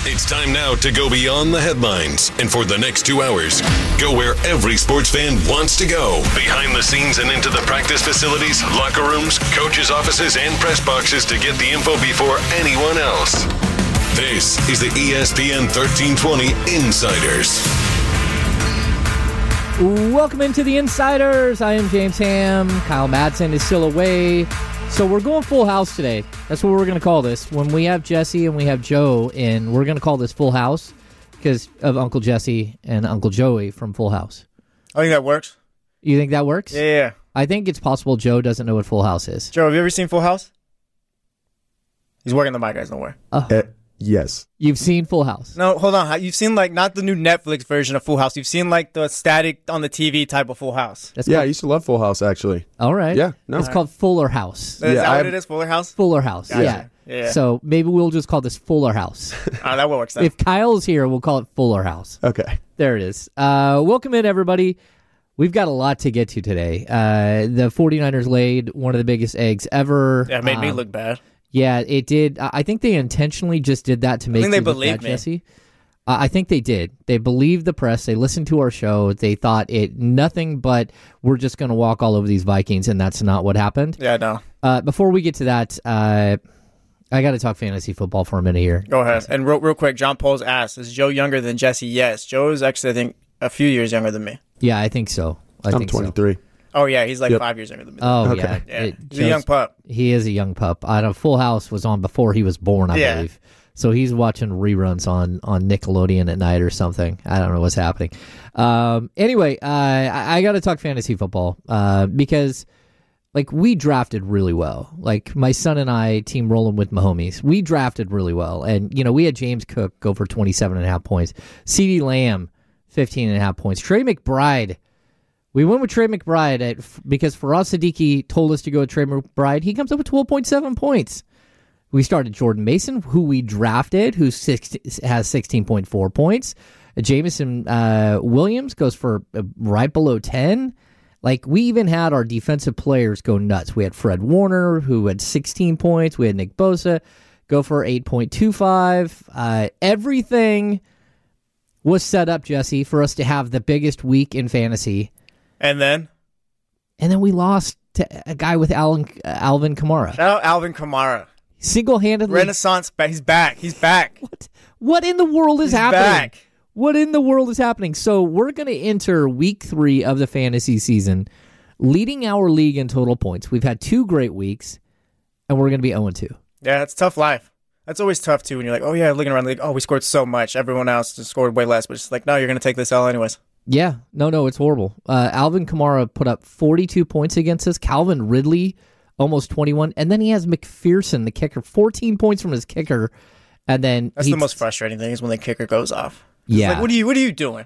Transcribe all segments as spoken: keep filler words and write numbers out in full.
It's time now to go beyond the headlines. And for the next two hours, go where every sports fan wants to go. Behind the scenes and into the practice facilities, locker rooms, coaches' offices, and press boxes to get the info before anyone else. This is the E S P N thirteen twenty Insiders. Welcome into the Insiders. I am James Ham. Kyle Madsen is still away. So we're going full house today. That's what we're going to call this. When we have Jesse and we have Joe in, we're going to call this Full House because of Uncle Jesse and Uncle Joey from Full House. I think that works. You think that works? Yeah, yeah. I think it's possible Joe doesn't know what Full House is. Joe, have you ever seen Full House? He's working the mic, guys. Don't worry. Oh. Uh, yes. You've seen Full House? No, hold on. You've seen, like, not the new Netflix version of Full House. You've seen, like, the static on the T V type of Full House. That's yeah, called... I used to love Full House, actually. All right. Yeah, no. It's called Fuller House. Is Yeah, that I- what it is? Fuller House? Fuller House, Gotcha. yeah. Yeah. So maybe we'll just call this Fuller House. Oh, that works then. If Kyle's here, we'll call it Fuller House. Okay. There it is. Uh, welcome in, everybody. We've got a lot to get to today. Uh, the 49ers laid one of the biggest eggs ever. Yeah, it made me Um, look bad. Yeah, it did. I I think they intentionally just did that to make think they you look believed bad, me. Jesse. Uh, I think they did. They believed the press. They listened to our show. They thought it nothing but we're just going to walk all over these Vikings, and that's not what happened. Yeah, no. Uh, before we get to that, uh, I got to talk fantasy football for a minute here. Go ahead. And real, real quick, John Poles asked, is Joe younger than Jesse? Yes. Joe is actually, I think, a few years younger than me. Yeah, I think so. I I'm think so. twenty-three. Oh, yeah, he's like Yep. five years younger than me. Oh, Okay. yeah. yeah. It He's a young just- pup. He is a young pup. I know Full House was on before he was born, I Yeah. believe. So he's watching reruns on, on Nickelodeon at night or something. I don't know what's happening. Um, anyway, uh, I, I got to talk fantasy football uh, because, like, we drafted really well. Like, my son and I, team rolling with Mahomes, we drafted really well. And, you know, we had James Cook go for twenty-seven and a half points. CeeDee Lamb, fifteen and a half points. Trey McBride. We went with Trey McBride at, because Faraz Siddiqui told us to go with Trey McBride. He comes up with twelve point seven points. We started Jordan Mason, who we drafted, who six, has sixteen point four points. Jameson uh, Williams goes for uh, right below ten. Like, we even had our defensive players go nuts. We had Fred Warner, who had sixteen points. We had Nick Bosa go for eight point two five. Uh, everything was set up, Jesse, for us to have the biggest week in fantasy. And then? And then we lost to a guy with Alan, uh, Alvin Kamara. Shout out Alvin Kamara. Single-handedly. Renaissance. Ba- he's back. He's back. What? What in the world is He's happening? back. What in the world is happening? So we're going to enter week three of the fantasy season, leading our league in total points. We've had two great weeks, and we're going to be oh and two. Yeah, it's tough life. That's always tough, too, when you're like, oh, yeah, looking around, like, oh, we scored so much. Everyone else just scored way less. But it's like, no, you're going to take this L anyways. Yeah, no, no, it's horrible. Uh, Alvin Kamara put up forty-two points against us. Calvin Ridley, almost twenty-one. And then he has McPherson, the kicker, fourteen points from his kicker. And then That's he- the most frustrating thing is when the kicker goes off. It's Yeah. like, what are you, what are you doing?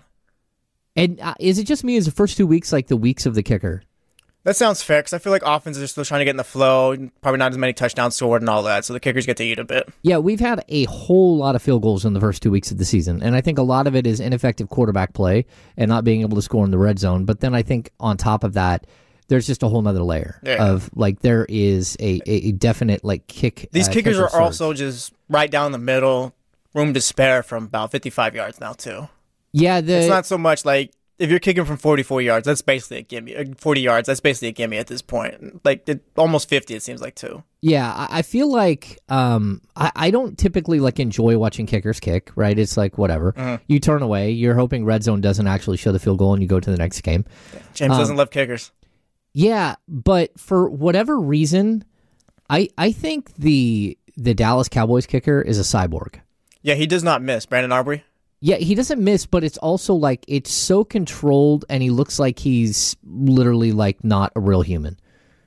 And uh, is it just me? Is the first two weeks like the weeks of the kicker? That sounds fair, because I feel like offenses are still trying to get in the flow, probably not as many touchdowns scored and all that, so the kickers get to eat a bit. Yeah, we've had a whole lot of field goals in the first two weeks of the season, and I think a lot of it is ineffective quarterback play and not being able to score in the red zone. But then I think on top of that, there's just a whole nother layer Yeah. of, like, there is a, a definite, like, kick. These uh, kickers kicker are surge. also just right down the middle, room to spare from about fifty-five yards now, too. Yeah, the, It's not so much like, if you're kicking from forty-four yards, that's basically a gimme. Uh, forty yards, that's basically a gimme at this point. Like, it, almost fifty, it seems like, too. Yeah, I I feel like um, I, I don't typically like enjoy watching kickers kick, right? It's like whatever. Mm-hmm. You turn away. You're hoping red zone doesn't actually show the field goal, and you go to the next game. James Um, doesn't love kickers. Yeah, but for whatever reason, I I think the the Dallas Cowboys kicker is a cyborg. Yeah, he does not miss. Brandon Arbery. Yeah, he doesn't miss, but it's also like it's so controlled, and he looks like he's literally like not a real human.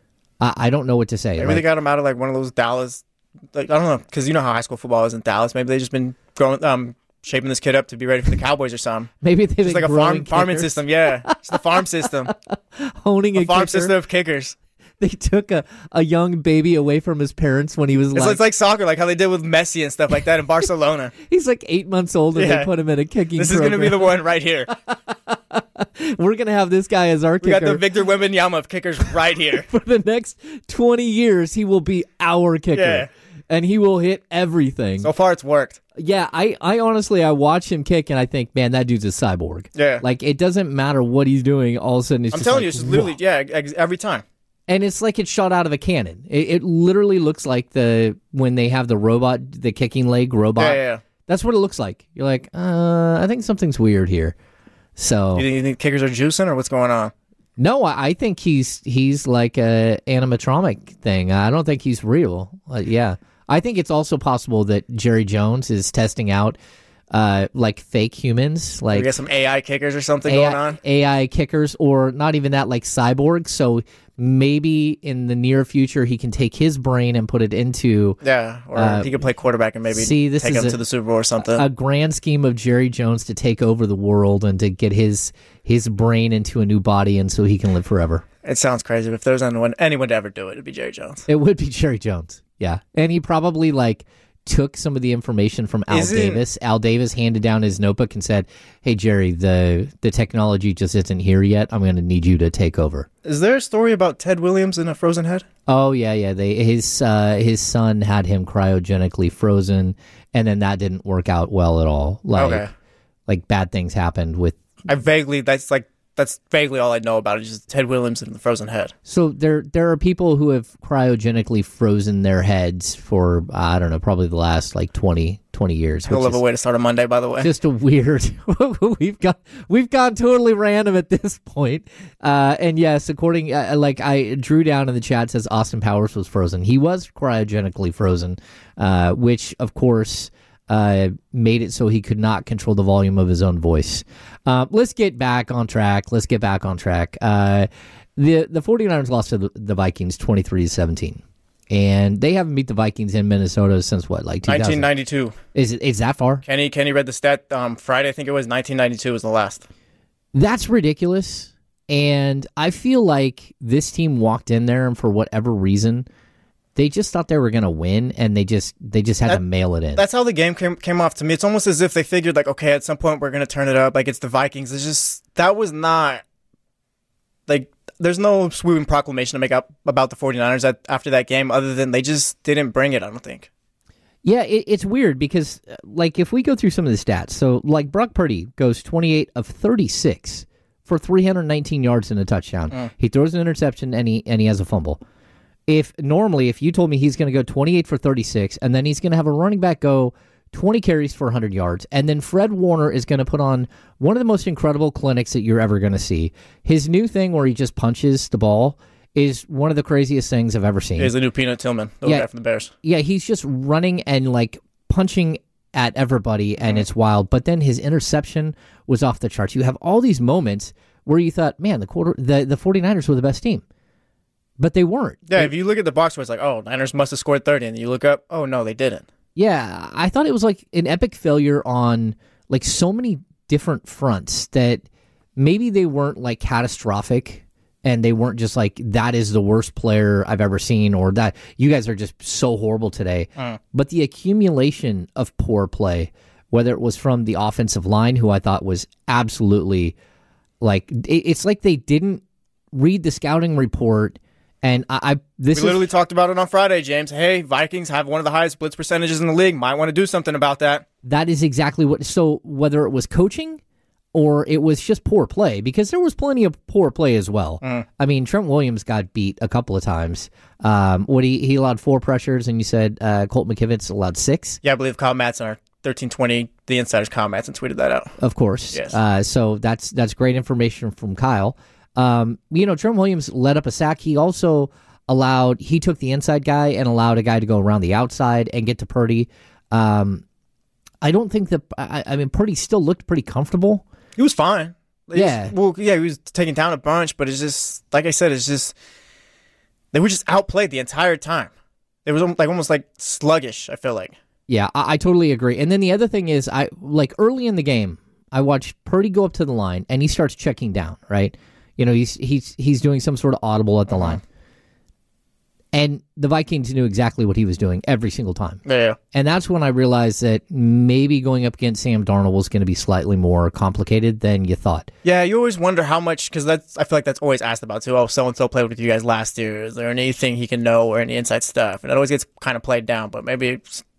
I, I don't know what to say. Maybe Like, they got him out of like one of those Dallas, like I don't know, because you know how high school football is in Dallas. Maybe they just been growing, um, shaping this kid up to be ready for the Cowboys or something. maybe they've It's been like a growing farm farming kickers, system. Yeah, it's the farm system, honing a, a farm kicker. system of kickers. They took a, a young baby away from his parents when he was It's, like, it's like soccer, like how they did with Messi and stuff like that in Barcelona. he's like eight months old, and Yeah. they put him in a kicking This is going to be the one right here. We're going to have this guy as our We kicker. got the Victor Wembanyama of kickers right here. For the next twenty years, he will be our kicker. Yeah. And he will hit everything. So far, it's worked. Yeah, I, I honestly, I watch him kick and I think, man, that dude's a cyborg. Yeah. Like, it doesn't matter what he's doing. All of a sudden, it's I'm just telling like, you, it's just literally, whoa. yeah, ex- every time. And it's like it's shot out of a cannon. It, it literally looks like the when they have the robot, the kicking leg robot. Yeah, yeah, yeah. That's what it looks like. You're like, uh, I think something's weird here. So You think, you think kickers are juicing or what's going on? no, I, I think he's he's like a animatronic thing. I don't think he's real. Uh, yeah, I think it's also possible that Jerry Jones is testing out uh, like fake humans, We like got some A I kickers or something A I, going on? A I kickers, or not even that, like cyborgs. So maybe in the near future, he can take his brain and put it into Yeah, or Uh, he could play quarterback and maybe see, this take is them a- to the Super Bowl or something. a grand scheme of Jerry Jones to take over the world and to get his his brain into a new body, and so he can live forever. It sounds crazy, but if there's anyone, anyone to ever do it, it'd be Jerry Jones. It would be Jerry Jones, yeah, and he probably like took some of the information from Al Isn't- Davis. Al Davis handed down his notebook and said, "Hey Jerry, the the technology just isn't here yet. I'm going to need you to take over." Is there a story about Ted Williams in a frozen head? Oh yeah, yeah. They his uh, his son had him cryogenically frozen, and then that didn't work out well at all. Like Okay. like bad things happened with. I vaguely, that's like, that's vaguely all I know about it, is just Ted Williams in the frozen head. So there there are people who have cryogenically frozen their heads for I don't know, probably the last like twenty, twenty years. Hell Which of a is way to start a Monday, by the way. just a weird. we've got we've gone totally random at this point. Uh, and yes, according uh, like I drew down in the chat says Austin Powers was frozen. He was cryogenically frozen, uh, which of course. Uh, made it so he could not control the volume of his own voice. Uh, let's get back on track. Let's get back on track. Uh, the the 49ers lost to the, the Vikings twenty-three to seventeen. And they haven't beat the Vikings in Minnesota since what, like two thousand? nineteen ninety-two. Is it is that far? Kenny Kenny read the stat um, Friday, I think it was, nineteen ninety-two was the last. That's ridiculous. And I feel like this team walked in there and for whatever reason, they just thought they were going to win, and they just they just had That- to mail it in. That's how the game came, came off to me. It's almost as if they figured, like, okay, at some point we're going to turn it up. Like, it's the Vikings. It's just, that was not, like, there's no sweeping proclamation to make up about the 49ers at, after that game, other than they just didn't bring it, I don't think. Yeah, it, it's weird because, uh, like, if we go through some of the stats, so, like, Brock Purdy goes twenty-eight of thirty-six for three hundred nineteen yards and a touchdown. Mm. He throws an interception, and he and he has a fumble. If normally, if you told me he's going to go twenty-eight for thirty-six, and then he's going to have a running back go twenty carries for one hundred yards, and then Fred Warner is going to put on one of the most incredible clinics that you're ever going to see. His new thing where he just punches the ball is one of the craziest things I've ever seen. Here's the new Peanut Tillman, the Yeah. guy from the Bears. Yeah, he's just running and like punching at everybody, and it's wild. But then his interception was off the charts. You have all these moments where you thought, man, the quarter, the, the 49ers were the best team. But they weren't. Yeah, if you look at the box score, it's like, oh, Niners must have scored thirty, and you look up, oh, no, they didn't. Yeah, I thought it was like an epic failure on like so many different fronts that maybe they weren't like catastrophic, and they weren't just like, that is the worst player I've ever seen, or that you guys are just so horrible today. Mm. But the accumulation of poor play, whether it was from the offensive line, who I thought was absolutely like, it, it's like they didn't read the scouting report. And I, I this We is literally talked about it on Friday, James. Hey, Vikings have one of the highest blitz percentages in the league. Might want to do something about that. that is exactly what. So whether it was coaching or it was just poor play, because there was plenty of poor play as well. Mm. I mean, Trent Williams got beat a couple of times. Um, what he he allowed four pressures, and you said uh, Colt McKivitz allowed six. Yeah, I believe Kyle Matson, our thirteen twenty, the insiders, Kyle Matson tweeted that out. Of course. Yes. Uh, so that's that's great information from Kyle. Um, you know, Trent Williams let up a sack. He also allowed, he took the inside guy and allowed a guy to go around the outside and get to Purdy. Um, I don't think that, I, I mean, Purdy still looked pretty comfortable. He was fine. He Yeah. was- well, yeah, he was taking down a bunch, but it's just, like I said, it's just, they were just outplayed the entire time. It was like almost like sluggish, I feel like. Yeah, I, I totally agree. And then the other thing is, I like early in the game, I watched Purdy go up to the line and he starts checking down, right? You know, he's he's he's doing some sort of audible at the Uh-huh. line. And the Vikings knew exactly what he was doing every single time. Yeah. And that's when I realized that maybe going up against Sam Darnold was going to be slightly more complicated than you thought. Yeah, you always wonder how much, because that's, I feel like that's always asked about too. Oh, so-and-so played with you guys last year. Is there anything he can know or any inside stuff? And it always gets kind of played down, but maybe it's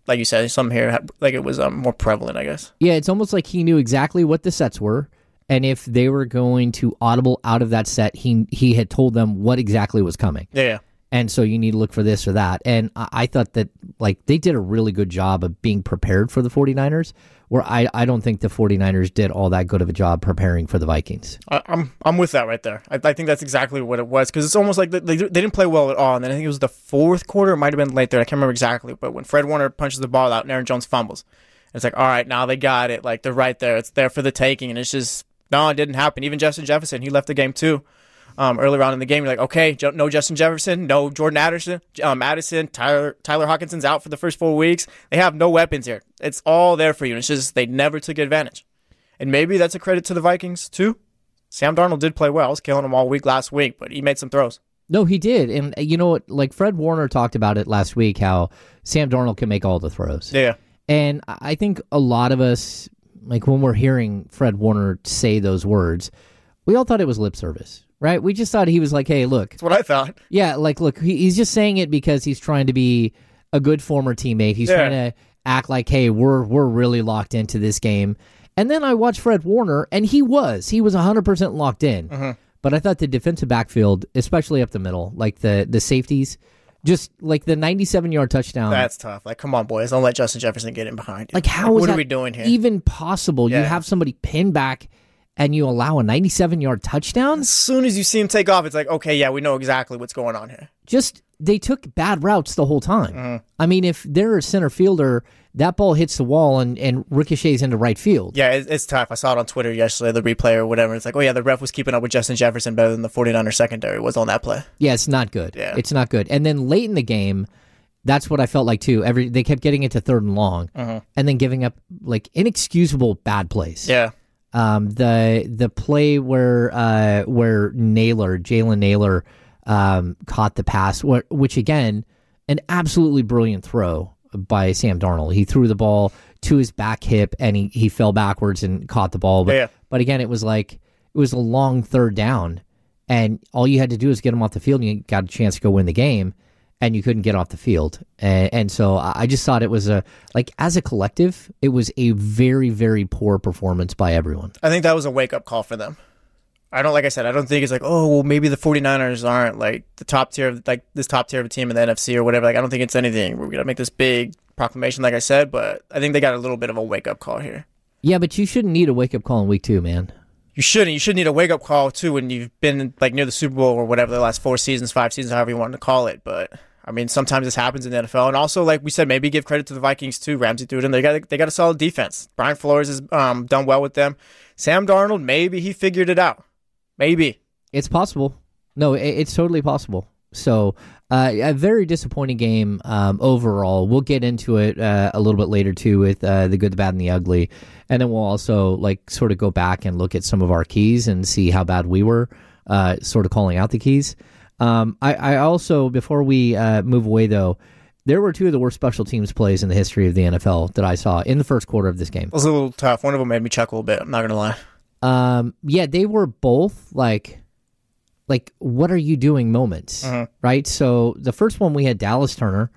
like you said, some here had, like it was um, more prevalent, I guess. Yeah, it's almost like he knew exactly what the sets were, and if they were going to audible out of that set, he he had told them what exactly was coming. Yeah, yeah. And so you need to look for this or that. And I, I thought that like they did a really good job of being prepared for the 49ers, where I, I don't think the 49ers did all that good of a job preparing for the Vikings. I, I'm I'm with that right there. I, I think that's exactly what it was, because it's almost like they, they, they didn't play well at all. And then I think it was the fourth quarter. It might have been late there. I can't remember exactly. But when Fred Warner punches the ball out and Aaron Jones fumbles, it's like, all right, now they got it. Like, they're right there. It's there for the taking. And it's just, no, it didn't happen. Even Justin Jefferson, he left the game too. Um, earlier on in the game, you're like, okay, no Justin Jefferson, no Jordan Addison, um, Addison, Tyler Tyler Hawkinson's out for the first four weeks. They have no weapons here. It's all there for you. And it's just they never took advantage. And maybe that's a credit to the Vikings too. Sam Darnold did play well. I was killing him all week last week, but he made some throws. No, he did. And you know what? Like Fred Warner talked about it last week, how Sam Darnold can make all the throws. Yeah. And I think a lot of us, like when we're hearing Fred Warner say those words, we all thought it was lip service. Right? We just thought he was like, hey, look. That's what I thought. Yeah, like, look, he, he's just saying it because he's trying to be a good former teammate. He's yeah. trying to act like, hey, we're we're really locked into this game. And then I watched Fred Warner, and he was. He was one hundred percent locked in. Mm-hmm. But I thought the defensive backfield, especially up the middle, like the, the safeties, just like the ninety-seven-yard touchdown. That's tough. Like, come on, boys. Don't let Justin Jefferson get in behind you. Like, how like, is what that are we doing here? even possible? Yeah. You have somebody pinned back, and you allow a ninety-seven-yard touchdown? As soon as you see him take off, it's like, okay, yeah, we know exactly what's going on here. Just, they took bad routes the whole time. Mm-hmm. I mean, if they're a center fielder, that ball hits the wall and, and ricochets into right field. Yeah, it, it's tough. I saw it on Twitter yesterday, the replay or whatever. It's like, oh, yeah, the ref was keeping up with Justin Jefferson better than the 49ers secondary was on that play. Yeah, it's not good. Yeah. It's not good. And then late in the game, that's what I felt like, too. Every They kept getting it to third and long, Mm-hmm. and then giving up, like, inexcusable bad plays. Yeah. Um, the the play where uh, where Naylor, Jalen Naylor, um, caught the pass, wh- which again, an absolutely brilliant throw by Sam Darnold. He threw the ball to his back hip and he, he fell backwards and caught the ball. But Yeah. but again, it was like it was a long third down, and all you had to do is get him off the field, and you got a chance to go win the game. And you couldn't get off the field. And, and so I just thought it was a, like, as a collective, it was a very, very poor performance by everyone. I think that was a wake-up call for them. I don't, like I said, I don't think it's like, oh, well, maybe the 49ers aren't, like, the top tier of, like, this top tier of a team in the N F C or whatever. Like, I don't think it's anything. We're going to make this big proclamation, like I said, but I think they got a little bit of a wake-up call here. Yeah, but you shouldn't need a wake-up call in week two, man. You shouldn't. You should need a wake-up call, too, when you've been, like, near the Super Bowl or whatever, the last four seasons, five seasons, however you want to call it, but... I mean, sometimes this happens in the N F L, and also, like we said, maybe give credit to the Vikings too. Ramsey threw it in. They got they got a solid defense. Brian Flores has um, done well with them. Sam Darnold, maybe he figured it out. Maybe it's possible. No, it, it's totally possible. So, uh, a very disappointing game um, overall. We'll get into it uh, a little bit later too with uh, the good, the bad, and the ugly, and then we'll also like sort of go back and look at some of our keys and see how bad we were, uh, sort of calling out the keys. Um, I, I also, before we uh, move away, though, there were two of the worst special teams plays in the history of the N F L that I saw in the first quarter of this game. It was a little tough. One of them made me chuckle a bit. I'm not going to lie. Um, yeah, they were both like, like, what are you doing moments, Mm-hmm. right? So the first one we had Dallas Turner,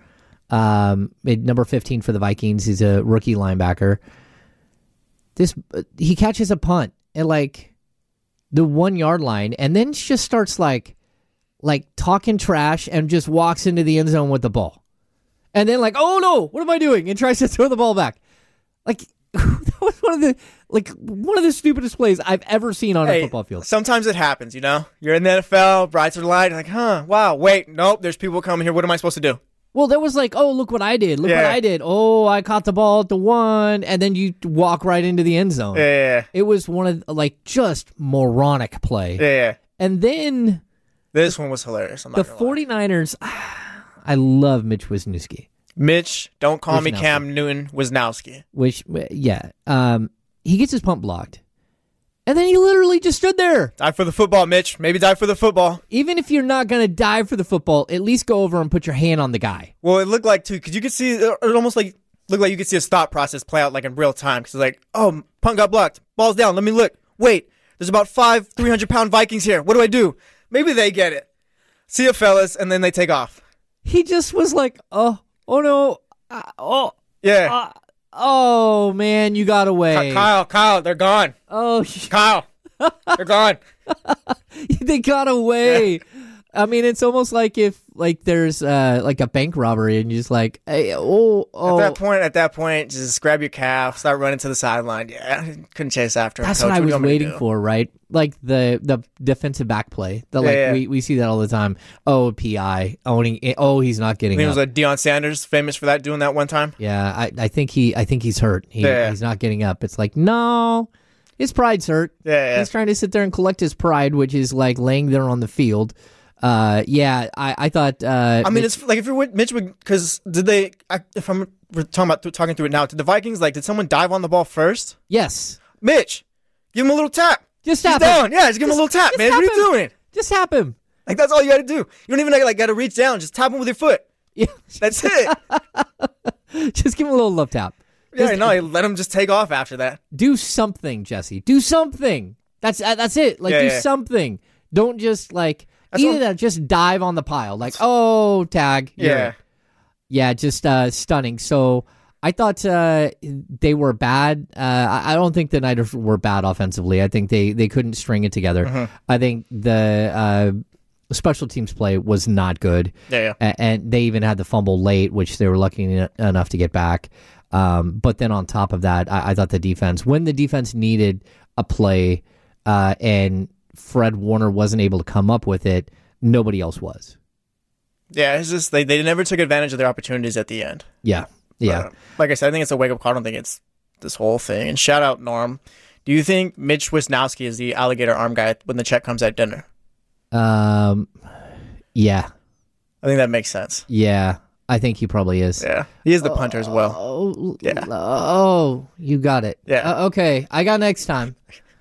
um, at number fifteen for the Vikings. He's a rookie linebacker. This he catches a punt at like the one yard line, and then just starts like. like talking trash and just walks into the end zone with the ball. And then like, oh no, what am I doing? And tries to throw the ball back. Like, that was one of the, like, one of the stupidest plays I've ever seen on Hey, a football field. Sometimes it happens, you know? You're in the N F L, brights are light, you're like, huh, wow, wait, nope, there's people coming here. What am I supposed to do? Well, there was like, oh, look what I did. Look Yeah. what I did. Oh, I caught the ball at the one. And then you walk right into the end zone. Yeah, yeah, yeah. It was one of, like, just moronic play. yeah, yeah. And then This one was hilarious. I'm not the gonna lie. 49ers, I love Mitch Wisniewski. Mitch, don't call me Wisnowski. Cam Newton Wisnowski. Which, yeah, um, he gets his pump blocked. And then he literally just stood there. Die for the football, Mitch. Maybe die for the football. Even if you're not going to dive for the football, at least go over and put your hand on the guy. Well, it looked like, too, because you could see, it almost like, looked like you could see his thought process play out like in real time. Because it's like, oh, punt got blocked. Ball's down. Let me look. Wait, there's about five three hundred pound Vikings here. What do I do? Maybe they get it. See ya, fellas, and then they take off. He just was like, oh, oh no, uh, oh. Yeah. Uh, oh man, you got away. Ky- Kyle, Kyle, they're gone. Oh, Kyle, they're gone. they got away. I mean, it's almost like if like there's uh, like a bank robbery and you're just like, hey, oh, oh. At that point, at that point, just grab your calf, start running to the sideline. Yeah, couldn't chase after him. That's Coach. what I do you was want me to waiting do? for, right? Like the the defensive back play. The, Yeah, like yeah. we, we see that all the time. Oh, P I owning. Oh, he's not I getting think it up. was like Deion Sanders, famous for that, doing that one time. Yeah, I, I think he I think he's hurt. He, Yeah. He's not getting up. It's like, no, his pride's hurt. Yeah, yeah. He's trying to sit there and collect his pride, which is like laying there on the field. Uh, yeah, I, I thought. Uh, I mean, it's like if you're with Mitch, because did they? I, if I'm we're talking about talking through it now, did the Vikings like? Did someone dive on the ball first? yes, Mitch, give him a little tap. just He's tap him. down. Yeah, just give him a little tap, just man. tap What are you him. doing? Just tap him. Like that's all you got to do. You don't even like got to reach down. Just tap him with your foot. Yeah, That's it. just give him a little love tap. Yeah, Just- no, let him just take off after that. Do something, Jesse. Do something. That's uh, that's it. Like Yeah, do yeah. something. Don't just like That's either what- that. Just dive on the pile. Like oh, tag. You're Yeah. in. Yeah, just uh, stunning. So I thought uh, they were bad. Uh, I I don't think the Niners were bad offensively. I think they, they couldn't string it together. Mm-hmm. I think the uh, special teams play was not good. Yeah, yeah. A- and they even had the fumble late, which they were lucky en- enough to get back. Um, but then on top of that, I, I thought the defense, when the defense needed a play uh, and Fred Warner wasn't able to come up with it, nobody else was. Yeah, it's just they, they never took advantage of their opportunities at the end. Yeah, yeah. Uh, like I said, I think it's a wake up call. I don't think it's this whole thing. And shout out Norm. Do you think Mitch Wisnowski is the alligator arm guy when the check comes at dinner? Um, yeah, I think that makes sense. yeah. I think he probably is. Yeah, he is the punter as well. Oh, Yeah. oh, you got it. Yeah. Uh, okay, I got next time.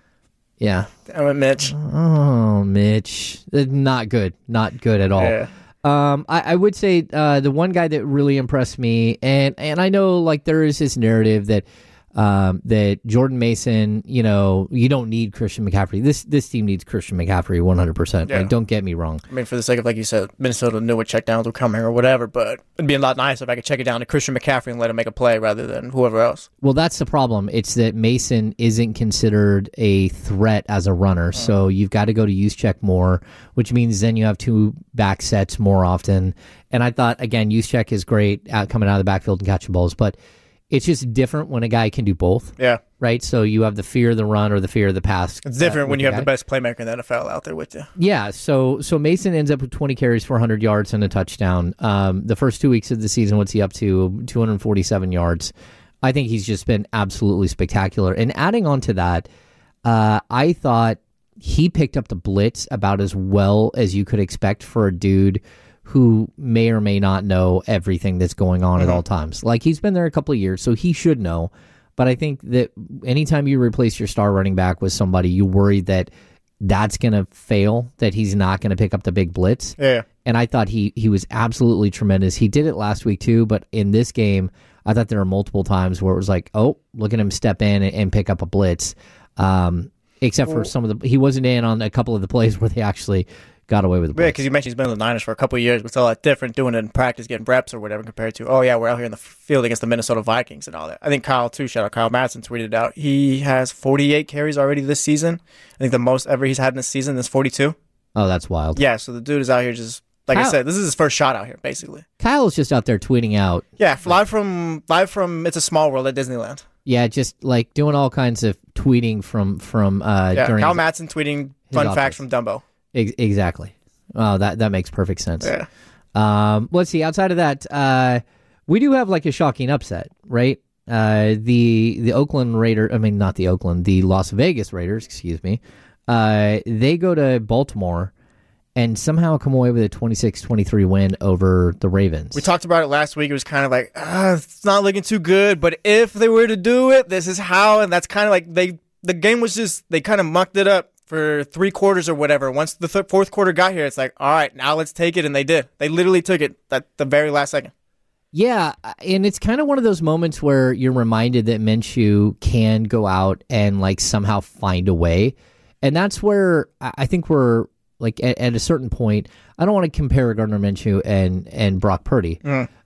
Yeah. Damn it, Mitch. Oh, Mitch, Uh, not good. Not good at all. Yeah. Um, I, I would say uh, the one guy that really impressed me, and and I know like there is this narrative that um, that Jordan Mason, you know, you don't need Christian McCaffrey. This this team needs Christian McCaffrey one hundred percent. Yeah. Like, don't get me wrong. I mean, for the sake of, like you said, Minnesota knew what checkdowns were coming or whatever, but it'd be a lot nicer if I could check it down to Christian McCaffrey and let him make a play rather than whoever else. Well, that's the problem. It's that Mason isn't considered a threat as a runner, so you've got to go to use check more, which means then you have two back sets more often. And I thought, again, use check is great out coming out of the backfield and catching balls, but it's just different when a guy can do both, Yeah. right? So you have the fear of the run or the fear of the pass. It's different uh, when with you have guy. the best playmaker in the N F L out there with you. Yeah, so so Mason ends up with twenty carries for one hundred yards and a touchdown. Um, the first two weeks of the season, what's he up to? two hundred forty-seven yards. I think he's just been absolutely spectacular. And adding on to that, uh, I thought he picked up the blitz about as well as you could expect for a dude who may or may not know everything that's going on Mm-hmm. at all times. Like, he's been there a couple of years, so he should know. But I think that anytime you replace your star running back with somebody, you worry that that's going to fail, that he's not going to pick up the big blitz. Yeah. And I thought he he was absolutely tremendous. He did it last week too, but in this game, I thought there were multiple times where it was like, oh, look at him step in and, and pick up a blitz. Um, except for some of the, he wasn't in on a couple of the plays where they actually got away with the Yeah, blitz. because you mentioned he's been in the Niners for a couple of years, but it's a lot different doing it in practice, getting reps or whatever, compared to, oh, yeah, we're out here in the field against the Minnesota Vikings and all that. I think Kyle, too, shout out Kyle Madsen, tweeted it out. He has forty-eight carries already this season. I think the most ever he's had in this season is forty-two. Oh, that's wild. Yeah, so the dude is out here just, like I Kyle- said, this is his first shot out here, basically. Kyle's just out there tweeting out, Yeah, live from, live from It's a Small World at Disneyland. yeah, just like doing all kinds of tweeting from, from uh, Yeah, during Kyle his- Madsen tweeting fun office. facts from Dumbo. ex- exactly. Oh, that, that makes perfect sense. Yeah. Um, let's see. Outside of that, uh, we do have like a shocking upset, right? Uh, the the Oakland Raiders, I mean, not the Oakland, the Las Vegas Raiders, excuse me. Uh, they go to Baltimore and somehow come away with a twenty-six twenty-three win over the Ravens. We talked about it last week. It was kind of like, ah, it's not looking too good, but if they were to do it, this is how. And that's kind of like they, the game was just, they kind of mucked it up for three quarters or whatever. Once the th- fourth quarter got here, it's like, all right, now let's take it. And they did. They literally took it at the very last second. Yeah, and it's kind of one of those moments where you're reminded that Minshew can go out and like somehow find a way. And that's where I I think we're like at, at a certain point, I don't want to compare Gardner Minshew and, and Brock Purdy. Mm.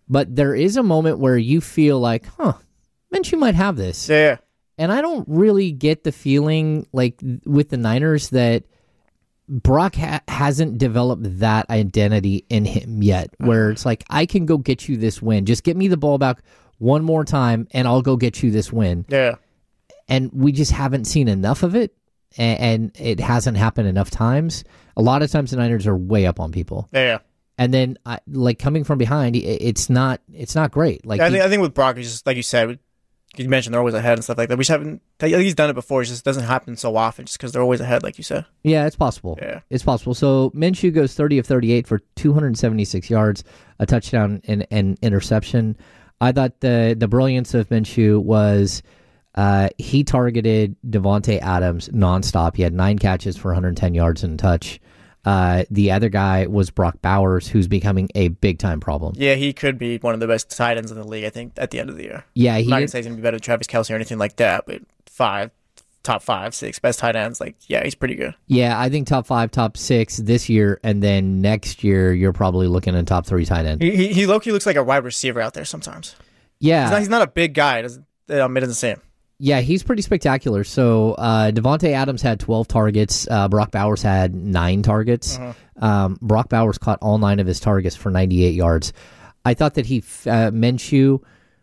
But there is a moment where you feel like, huh, Minshew might have this. Yeah, yeah. And I don't really get the feeling, like, with the Niners that Brock ha- hasn't developed that identity in him yet, where it's like, I can go get you this win. Just get me the ball back one more time, and I'll go get you this win. Yeah. And we just haven't seen enough of it, and, and it hasn't happened enough times. A lot of times the Niners are way up on people. Yeah, yeah. And then, I, like, coming from behind, it, it's not it's not great. Like Yeah, I he- think I think with Brock, it's just like you said, you mentioned they're always ahead and stuff like that. We just haven't. I think he's done it before. It just doesn't happen so often, just because they're always ahead, like you said. Yeah, it's possible. Yeah. It's possible. So Minshew goes thirty of thirty-eight for two hundred seventy-six yards, a touchdown, and an interception. I thought the the brilliance of Minshew was uh, he targeted Devontae Adams nonstop. He had nine catches for one hundred ten yards and a touch. Uh, the other guy was Brock Bowers, who's becoming a big-time problem. Yeah, he could be one of the best tight ends in the league, I think, at the end of the year. Yeah, I'm he not going to say he's going to be better than Travis Kelce or anything like that, but five, top five, six best tight ends, like, yeah, he's pretty good. yeah, I think top five, top six this year, and then next year you're probably looking at top three tight end. He, he, he low-key looks like a wide receiver out there sometimes. Yeah, He's not, he's not a big guy. It doesn't, um, it doesn't seem. Yeah, he's pretty spectacular. So uh, Devontae Adams had twelve targets. Uh, Brock Bowers had nine targets. Uh-huh. Um, Brock Bowers caught all nine of his targets for ninety-eight yards. I thought that he uh, Minshew,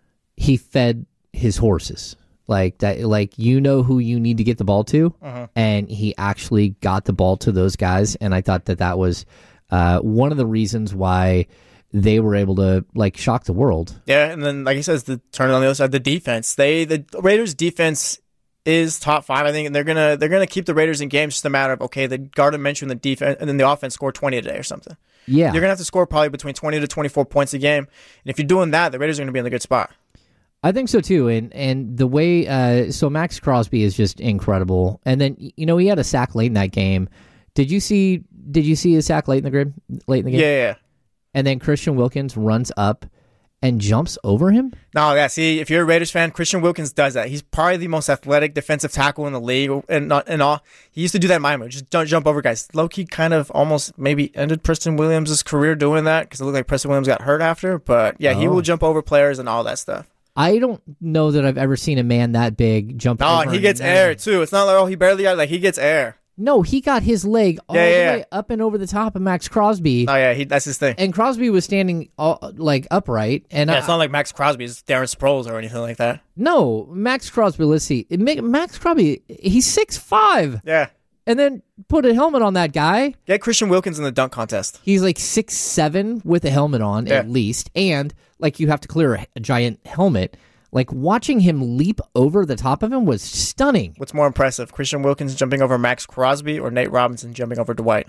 he fed his horses like that. Like, you know who you need to get the ball to, Uh-huh. and he actually got the ball to those guys. And I thought that that was uh, one of the reasons why they were able to, like, shock the world. Yeah, and then, like he says, the turn it on the other side, the defense. They The Raiders' defense is top five, I think, and they're gonna they're gonna keep the Raiders in games. Just a matter of, okay, the guard mentioned the defense, and then the offense scored twenty today or something. Yeah. You're gonna have to score probably between twenty to twenty-four points a game, and if you're doing that, the Raiders are gonna be in a good spot. I think so too, and and the way uh, so Max Crosby is just incredible, and then you know he had a sack late in that game. Did you see? Did you see his sack late in the game? Late in the game, Yeah, yeah. and then Christian Wilkins runs up and jumps over him. No, yeah. See, if you're a Raiders fan, Christian Wilkins does that. He's probably the most athletic defensive tackle in the league, and not and all. He used to do that in Miami, just don't jump over guys. Low-key kind of almost maybe ended Preston Williams' career doing that because it looked like Preston Williams got hurt after. But yeah, he Oh. will jump over players and all that stuff. I don't know that I've ever seen a man that big jump. No, over and he gets another. air too. It's not like, oh, he barely got, like, he gets air. No, he got his leg all Yeah, the yeah, way yeah. up and over the top of Max Crosby, Oh yeah, he, that's his thing. and Crosby was standing all, like upright. And Yeah, I, it's not like Max Crosby's Darren Sproles or anything like that. no, Max Crosby. Let's see, it make, Max Crosby. He's six five, Yeah. and then put a helmet on that guy. Get Christian Wilkins in the dunk contest. He's like six seven with a helmet on Yeah. at least, and like you have to clear a, a giant helmet. Like, watching him leap over the top of him was stunning. What's more impressive, Christian Wilkins jumping over Max Crosby or Nate Robinson jumping over Dwight?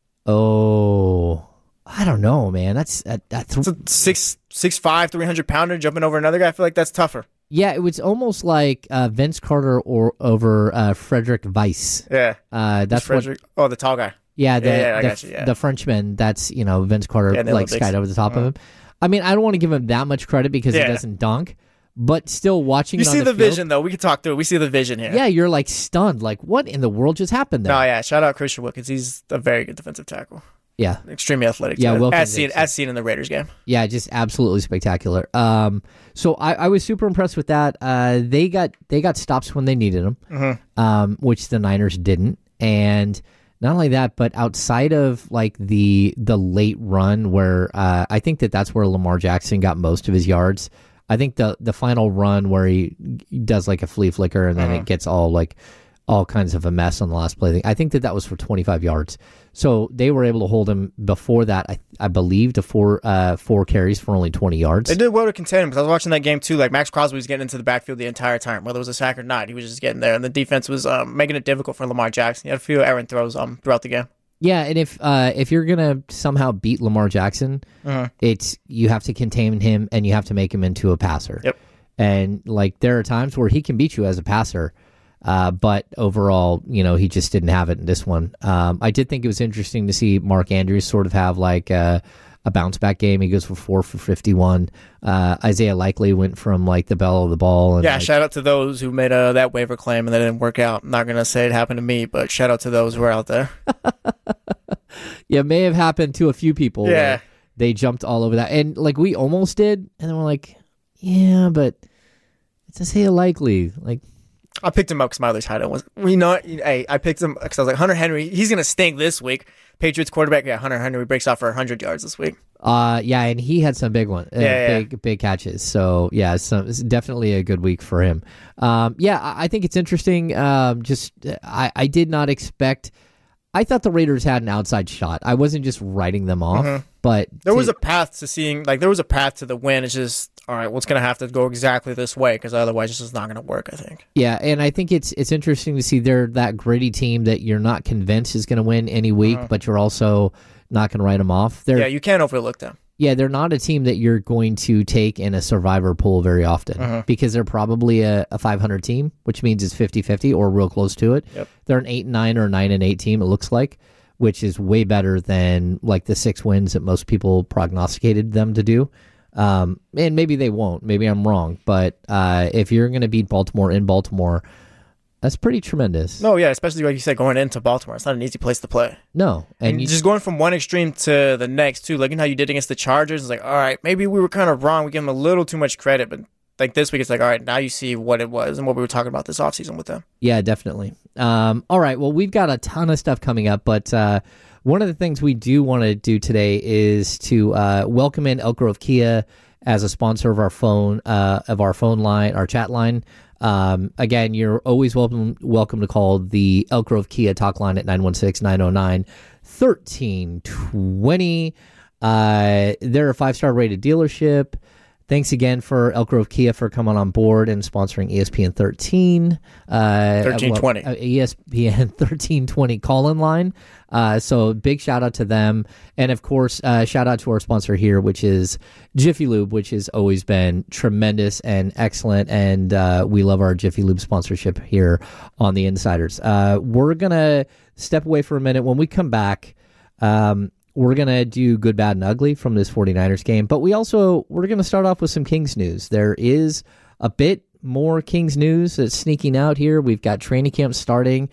Oh, I don't know, man. That's that, that's It's a six six five, three hundred pounder jumping over another guy. I feel like that's tougher. yeah. It was almost like uh, Vince Carter or over uh, Frederick Weiss. Yeah. Uh, that's what. Frederick. Oh, the tall guy. Yeah, the Yeah, yeah, I the, got you, yeah. the Frenchman. That's you know Vince Carter Yeah, in the like Olympics. skied over the top Uh-huh. of him. I mean, I don't want to give him that much credit because Yeah. he doesn't dunk, but still watching. You it on see the, the, field, vision, though. We can talk through it. We see the vision here. Yeah, you're like stunned. Like, what in the world just happened there? No, yeah. Shout out Christian Wilkins. He's a very good defensive tackle. Yeah, Extremely athletic. Yeah, too. Wilkins as seen is. as seen in the Raiders game. yeah, just absolutely spectacular. Um, so I, I was super impressed with that. Uh, they got they got stops when they needed them, Mm-hmm. um, which the Niners didn't. And not only that, but outside of like the the late run, where uh, I think that that's where Lamar Jackson got most of his yards. I think the the final run where he does like a flea flicker and then Uh-huh. it gets all like all kinds of a mess on the last play. I think that that was for twenty-five yards. So they were able to hold him before that. I, I believe to four uh, four carries for only twenty yards. They did well to contain him because I was watching that game too. Like Max Crosby was getting into the backfield the entire time, whether it was a sack or not. He was just getting there, and the defense was um, making it difficult for Lamar Jackson. He had a few errant throws um, throughout the game. Yeah, and if uh, if you're gonna somehow beat Lamar Jackson, Uh-huh. it's you have to contain him and you have to make him into a passer. Yep. And like there are times where he can beat you as a passer, uh, but overall, you know, he just didn't have it in this one. Um, I did think it was interesting to see Mark Andrews sort of have like a, a bounce back game. He goes for four for fifty-one. Uh, Isaiah Likely went from like the bell of the ball. And Yeah, like, shout out to those who made uh, that waiver claim and that didn't work out. I'm not gonna say it happened to me, but shout out to those who are out there. yeah, it may have happened to a few people. Yeah. where they jumped all over that. And like we almost did, and then we're like, yeah, but it's Isaiah Likely. Like, I picked him up because my other tight end was, we know, hey, I picked him because I was like, Hunter Henry, he's going to stink this week. Patriots quarterback, yeah, Hunter Henry breaks off for one hundred yards this week. Uh, yeah, and he had some big one, uh, yeah, big, yeah. big catches. So yeah, so it's definitely a good week for him. Um, yeah, I, I think it's interesting. Um, just I, I did not expect. I thought the Raiders had an outside shot. I wasn't just writing them off, mm-hmm. but there to, was a path to seeing, like there was a path to the win. It's just, all right, well, it's going to have to go exactly this way because otherwise it's just not going to work, I think. Yeah, and I think it's it's interesting to see they're that gritty team that you're not convinced is going to win any week, mm-hmm. but you're also not going to write them off. They're, yeah, you can't overlook them. Yeah, they're not a team that you're going to take in a survivor pool very often mm-hmm. because they're probably a, a five hundred team, which means it's fifty-fifty or real close to it. Yep. They're an eight and nine or nine and eight team, it looks like, which is way better than like the six wins that most people prognosticated them to do. Um, and maybe they won't. Maybe I'm wrong. But uh, if you're going to beat Baltimore in Baltimore, that's pretty tremendous. No, yeah, especially like you said, going into Baltimore. It's not an easy place to play. No. And, and you, just going from one extreme to the next, too. Like, you know how you did against the Chargers? It's like, all right, maybe we were kind of wrong. We give them a little too much credit. But like this week, it's like, all right, now you see what it was and what we were talking about this offseason with them. Yeah, definitely. Um, all right, well, we've got a ton of stuff coming up, but uh, one of the things we do want to do today is to uh, welcome in Elk Grove Kia as a sponsor of our phone uh, of our phone line, our chat line. Um, again, you're always welcome welcome to call the Elk Grove Kia talk line at nine one six, nine oh nine, one three two oh. Uh, they're a five-star rated dealership. Thanks again for Elk Grove Kia for coming on board and sponsoring E S P N thirteen. Uh, thirteen twenty. Well, uh, E S P N thirteen twenty call-in line. Uh, so big shout out to them. And of course, uh, shout out to our sponsor here, which is Jiffy Lube, which has always been tremendous and excellent. And uh, we love our Jiffy Lube sponsorship here on the Insiders. Uh, we're going to step away for a minute. When we come back, um, we're going to do good, bad, and ugly from this 49ers game. But we also, we're going to start off with some Kings news. There is a bit more Kings news that's sneaking out here. We've got training camp starting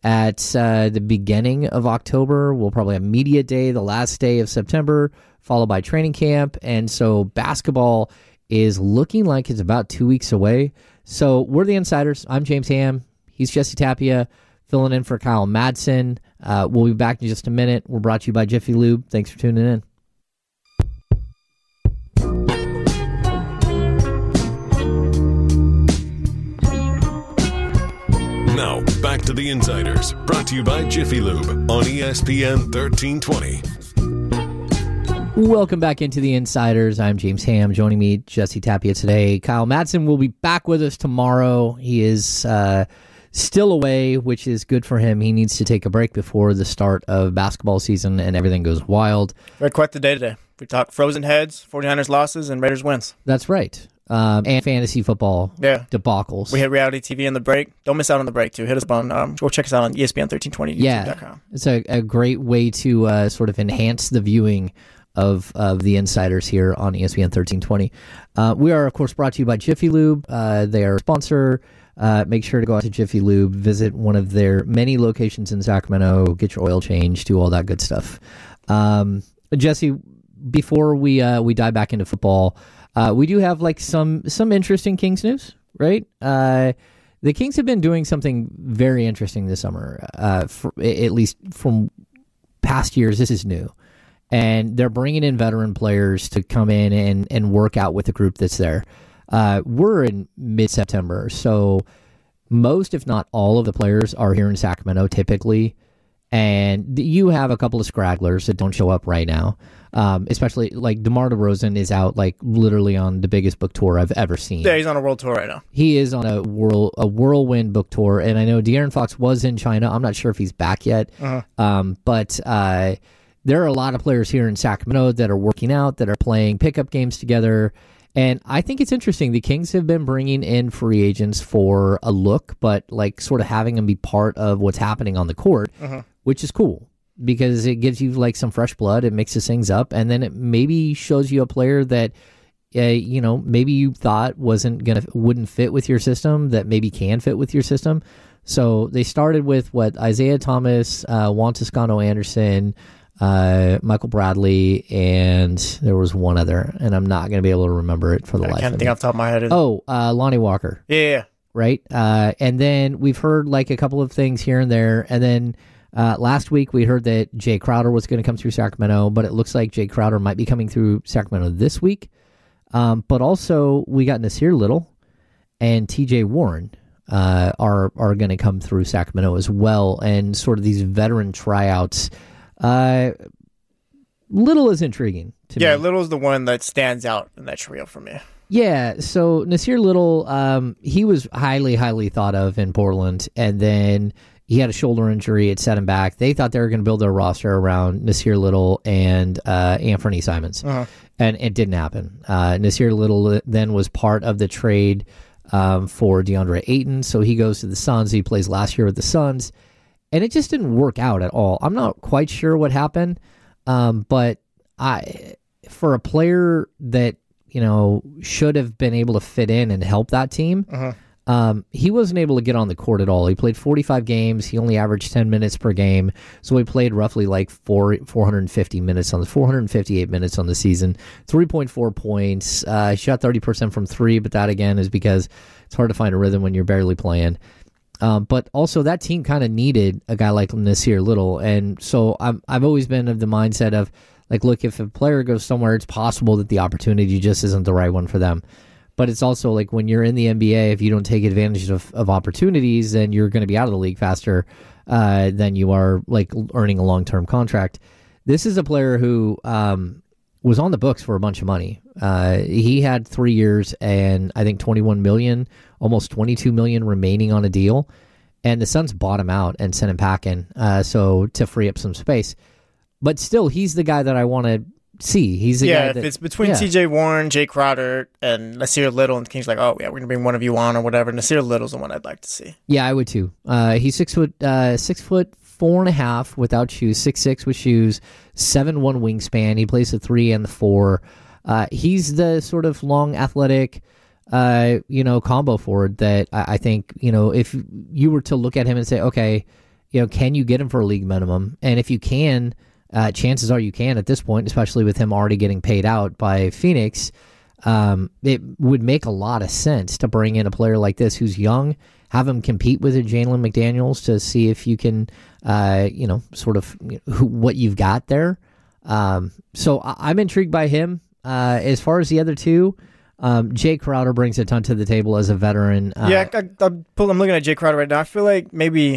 at uh, the beginning of October. We'll probably have media day, the last day of September, followed by training camp. And so basketball is looking like it's about two weeks away. So we're the Insiders. I'm James Ham. He's Jesse Tapia, filling in for Kyle Madsen. Uh, we'll be back in just a minute. We're brought to you by Jiffy Lube. Thanks for tuning in. Now, back to the Insiders, brought to you by Jiffy Lube on E S P N thirteen twenty. Welcome back into the Insiders. I'm James Ham. Joining me, Jesse Tapia today. Kyle Madsen will be back with us tomorrow. He is uh, still away, which is good for him. He needs to take a break before the start of basketball season and everything goes wild. We had quite the day today. We talked frozen heads, 49ers losses, and Raiders wins. That's right. Um, and fantasy football yeah. debacles. We had reality T V in the break. Don't miss out on the break, too. Hit us up on, um, go check us out on E S P N thirteen twenty YouTube dot com. Yeah, it's a, a great way to uh, sort of enhance the viewing of of the Insiders here on E S P N thirteen twenty. Uh, we are, of course, brought to you by Jiffy Lube. Uh, they are a sponsor. Uh, make sure to go out to Jiffy Lube, visit one of their many locations in Sacramento, get your oil changed, do all that good stuff. Um, Jesse, before we uh, we dive back into football, uh, we do have like some some interesting Kings news, right? Uh, the Kings have been doing something very interesting this summer, uh, for, at least from past years. This is new. And they're bringing in veteran players to come in and, and work out with the group that's there. Uh, we're in mid-September, so most, if not all, of the players are here in Sacramento typically. And you have a couple of scragglers that don't show up right now, um, especially like DeMar DeRozan is out like literally on the biggest book tour I've ever seen. Yeah, he's on a world tour right now. He is on a world a whirlwind book tour, and I know De'Aaron Fox was in China. I'm not sure if he's back yet, uh-huh. um, but uh, there are a lot of players here in Sacramento that are working out, that are playing pickup games together. And I think it's interesting. The Kings have been bringing in free agents for a look, but like sort of having them be part of what's happening on the court, uh-huh. which is cool because it gives you like some fresh blood. It mixes things up. And then it maybe shows you a player that, uh, you know, maybe you thought wasn't going to, wouldn't fit with your system that maybe can fit with your system. So they started with what Isaiah Thomas, uh, Juan Toscano Anderson, uh, Michael Bradley, and there was one other, and I'm not going to be able to remember it for the I life can't of think me. off the top of my head. Either. Oh, uh, Lonnie Walker. Yeah, yeah, yeah. Right? Uh, and then we've heard like a couple of things here and there. And then uh, last week we heard that Jay Crowder was going to come through Sacramento, but it looks like Jay Crowder might be coming through Sacramento this week. Um, but also we got Nasir Little and T J Warren uh, are are going to come through Sacramento as well. And sort of these veteran tryouts. Uh, Little is intriguing to Yeah, me. Little's the one that stands out in that trio for me. Yeah, so Nasir Little, um, he was highly, highly thought of in Portland, and then he had a shoulder injury. It set him back. They thought they were going to build their roster around Nasir Little and uh, Anthony Simons, Uh-huh. and it didn't happen. Uh, Nasir Little then was part of the trade um, for DeAndre Ayton, so he goes to the Suns. He plays last year with the Suns, and it just didn't work out at all. I'm not quite sure what happened, um, but I, for a player that you know, should have been able to fit in and help that team. Uh-huh. Um, he wasn't able to get on the court at all. He played forty-five games. He only averaged ten minutes per game. So he played roughly like four, 450 minutes on the four hundred fifty-eight minutes on the season, three point four points. Uh, he shot thirty percent from three, but that again is because it's hard to find a rhythm when you're barely playing. Um, but also that team kind of needed a guy like Nasir Little. And so I'm, I've always been of the mindset of, like, look, if a player goes somewhere, it's possible that the opportunity just isn't the right one for them. But it's also like when you're in the N B A, if you don't take advantage of, of opportunities, then you're going to be out of the league faster uh, than you are like earning a long-term contract. This is a player who um, was on the books for a bunch of money. Uh, he had three years and I think twenty-one million dollars, almost twenty-two million dollars remaining on a deal. And the Suns bought him out and sent him packing uh, so to free up some space. But still, he's the guy that I want to see. He's the yeah, guy if that, it's between yeah. T J Warren, Jay Crowder, and Nasir Little, and the Kings like, oh, yeah, we're going to bring one of you on or whatever. Nasir Little's the one I'd like to see. Yeah, I would too. Uh, he's six foot, uh, six foot four and a half without shoes, six six with shoes, seven one wingspan. He plays the three and the four. Uh, he's the sort of long, athletic, uh, you know, combo forward that I, I think, you know, if you were to look at him and say, okay, you know, can you get him for a league minimum? And if you can, uh, chances are you can at this point, especially with him already getting paid out by Phoenix. Um, it would make a lot of sense to bring in a player like this who's young, have him compete with a Jalen McDaniels to see if you can, uh, you know, sort of who, what you've got there. Um, so I, I'm intrigued by him. Uh, as far as the other two, um, Jay Crowder brings a ton to the table as a veteran. Uh, yeah, I, I, I'm looking at Jay Crowder right now. I feel like maybe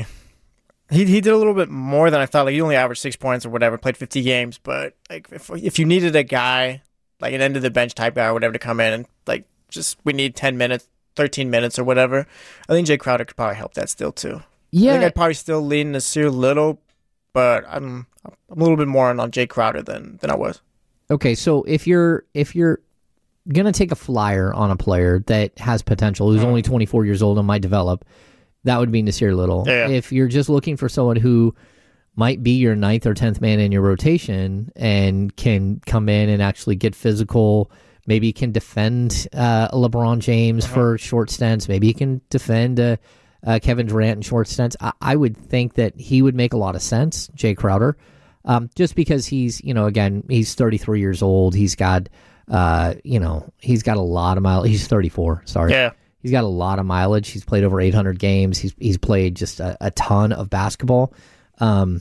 he he did a little bit more than I thought. Like he only averaged six points or whatever, played fifty games. But like if if you needed a guy, like an end of the bench type guy or whatever to come in and like just we need ten minutes, thirteen minutes or whatever, I think Jay Crowder could probably help that still too. yeah, I think I'd probably still lean Nasir Little, but I'm I'm a little bit more on, on Jay Crowder than than I was. Okay, so if you're if you're gonna take a flyer on a player that has potential, who's only twenty-four years old and might develop, that would be Nasir Little. Yeah. If you're just looking for someone who might be your ninth or tenth man in your rotation and can come in and actually get physical, maybe can defend uh, LeBron James Uh-huh. for short stints, maybe he can defend uh, uh, Kevin Durant in short stints. I, I would think that he would make a lot of sense, Jay Crowder. Um, just because he's, you know, again, he's thirty-three years old. He's got, uh, you know, he's got a lot of mileage. He's thirty-four, sorry. Yeah. He's got a lot of mileage. He's played over eight hundred games. He's he's played just a, a ton of basketball. Um,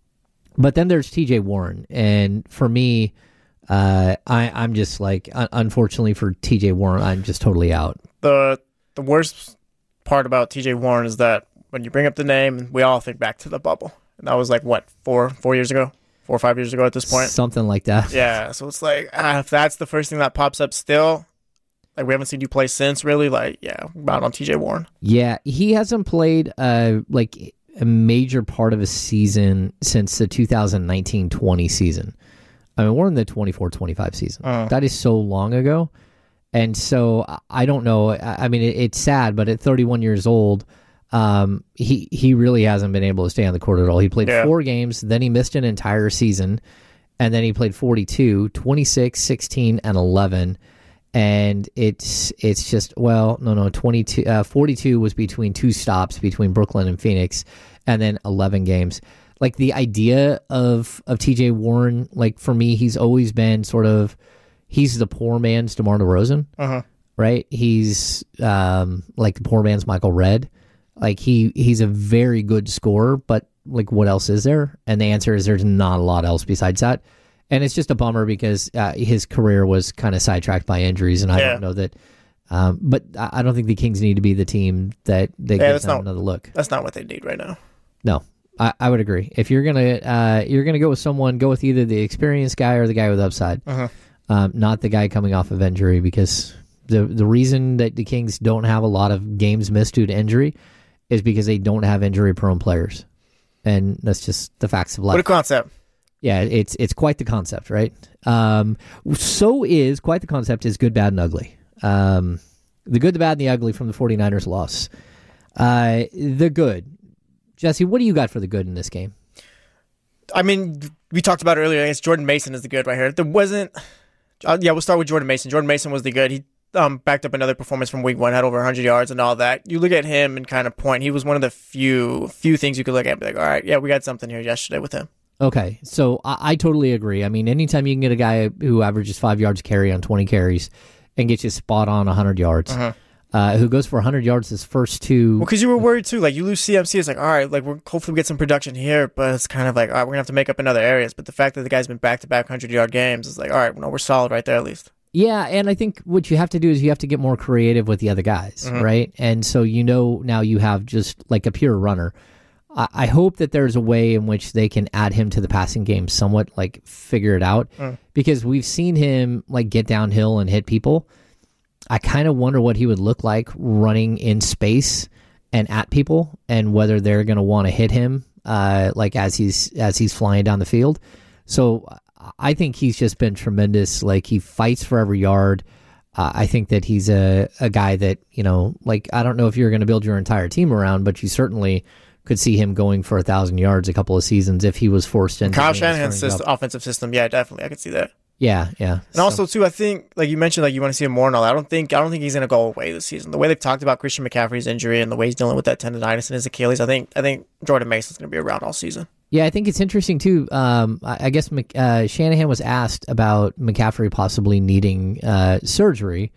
but then there's T J Warren. And for me, uh, I, I'm just like, un- unfortunately for T J Warren, I'm just totally out. The the worst part about T J Warren is that when you bring up the name, we all think back to the bubble. And that was like, what, four four years ago? Four or five years ago at this point? Something like that. Yeah, so it's like, ah, if that's the first thing that pops up still, like we haven't seen you play since, really, like, yeah, about on T J Warren. Yeah, he hasn't played uh, like a major part of a season since the two thousand nineteen twenty season. I mean, we're in the twenty-four twenty-five season. Uh-huh. That is so long ago. And so, I don't know. I I mean, it, it's sad, but at thirty-one years old, um, he, he really hasn't been able to stay on the court at all. He played Yeah. four games, then he missed an entire season, and then he played forty-two, twenty-six, sixteen, and eleven. And it's it's just, well, no, no, twenty-two, uh, forty-two was between two stops between Brooklyn and Phoenix, and then eleven games. like the idea of of T J Warren, like for me, he's always been sort of he's the poor man's DeMar DeRozan, Uh-huh. right? He's um, like the poor man's Michael Redd. Like he he's a very good scorer, but like what else is there? And the answer is there's not a lot else besides that. And it's just a bummer because uh, his career was kind of sidetracked by injuries, and I Yeah. don't know that. Um, but I I don't think the Kings need to be the team that that Yeah, gives that's them not- another look. That's not what they need right now. No, I, I would agree. If you're gonna uh, you're gonna go with someone, go with either the experienced guy or the guy with upside, Uh-huh. um, not the guy coming off of injury. Because the the reason that the Kings don't have a lot of games missed due to injury is because they don't have injury prone players, and that's just the facts of life. What a concept. Yeah, it's it's quite the concept, right? Um, so is quite the concept is good, bad, and ugly. Um, the good, the bad, and the ugly from the 49ers loss. Uh, the good. Jesse, what do you got for the good in this game? I mean, we talked about it earlier. I guess Jordan Mason is the good right here. There wasn't. Uh, yeah, we'll start with Jordan Mason. Jordan Mason was the good. He um, backed up another performance from week one, had over one hundred yards and all that. You look at him and kind of point. He was one of the few few things you could look at and be like, all right, yeah, we got something here yesterday with him. Okay, so I, I totally agree. I mean, anytime you can get a guy who averages five yards a carry on twenty carries and gets you spot on one hundred yards, Uh-huh. uh, who goes for one hundred yards his first two. Well, because you were worried too. Like you lose C M C, it's like all right, like we're hopefully we get some production here, but it's kind of like all right, we're gonna have to make up in other areas. But the fact that the guy's been back to back hundred yard games is like all right, well, we're solid right there at least. Yeah, and I think what you have to do is you have to get more creative with the other guys, Mhm. right? And so you know now you have just like a pure runner. I, I hope that there's a way in which they can add him to the passing game somewhat, like figure it out, Mm. because we've seen him like get downhill and hit people. I kind of wonder what he would look like running in space and at people, and whether they're going to want to hit him, uh, like as he's as he's flying down the field. So I think he's just been tremendous. Like he fights for every yard. Uh, I think that he's a, a guy that, you know, like I don't know if you're going to build your entire team around, but you certainly could see him going for a thousand yards a couple of seasons if he was forced into Kyle being a Shanahan's starting system, job. offensive system, yeah, definitely, I could see that. Yeah, yeah. And also too, I think like you mentioned, like you want to see him more and all that. I don't think I don't think he's gonna go away this season. The way they've talked about Christian McCaffrey's injury and the way he's dealing with that tendonitis in his Achilles, I think I think Jordan Mason's gonna be around all season. Yeah, I think it's interesting too. Um, I, I guess Mc- uh, Shanahan was asked about McCaffrey possibly needing uh, surgery,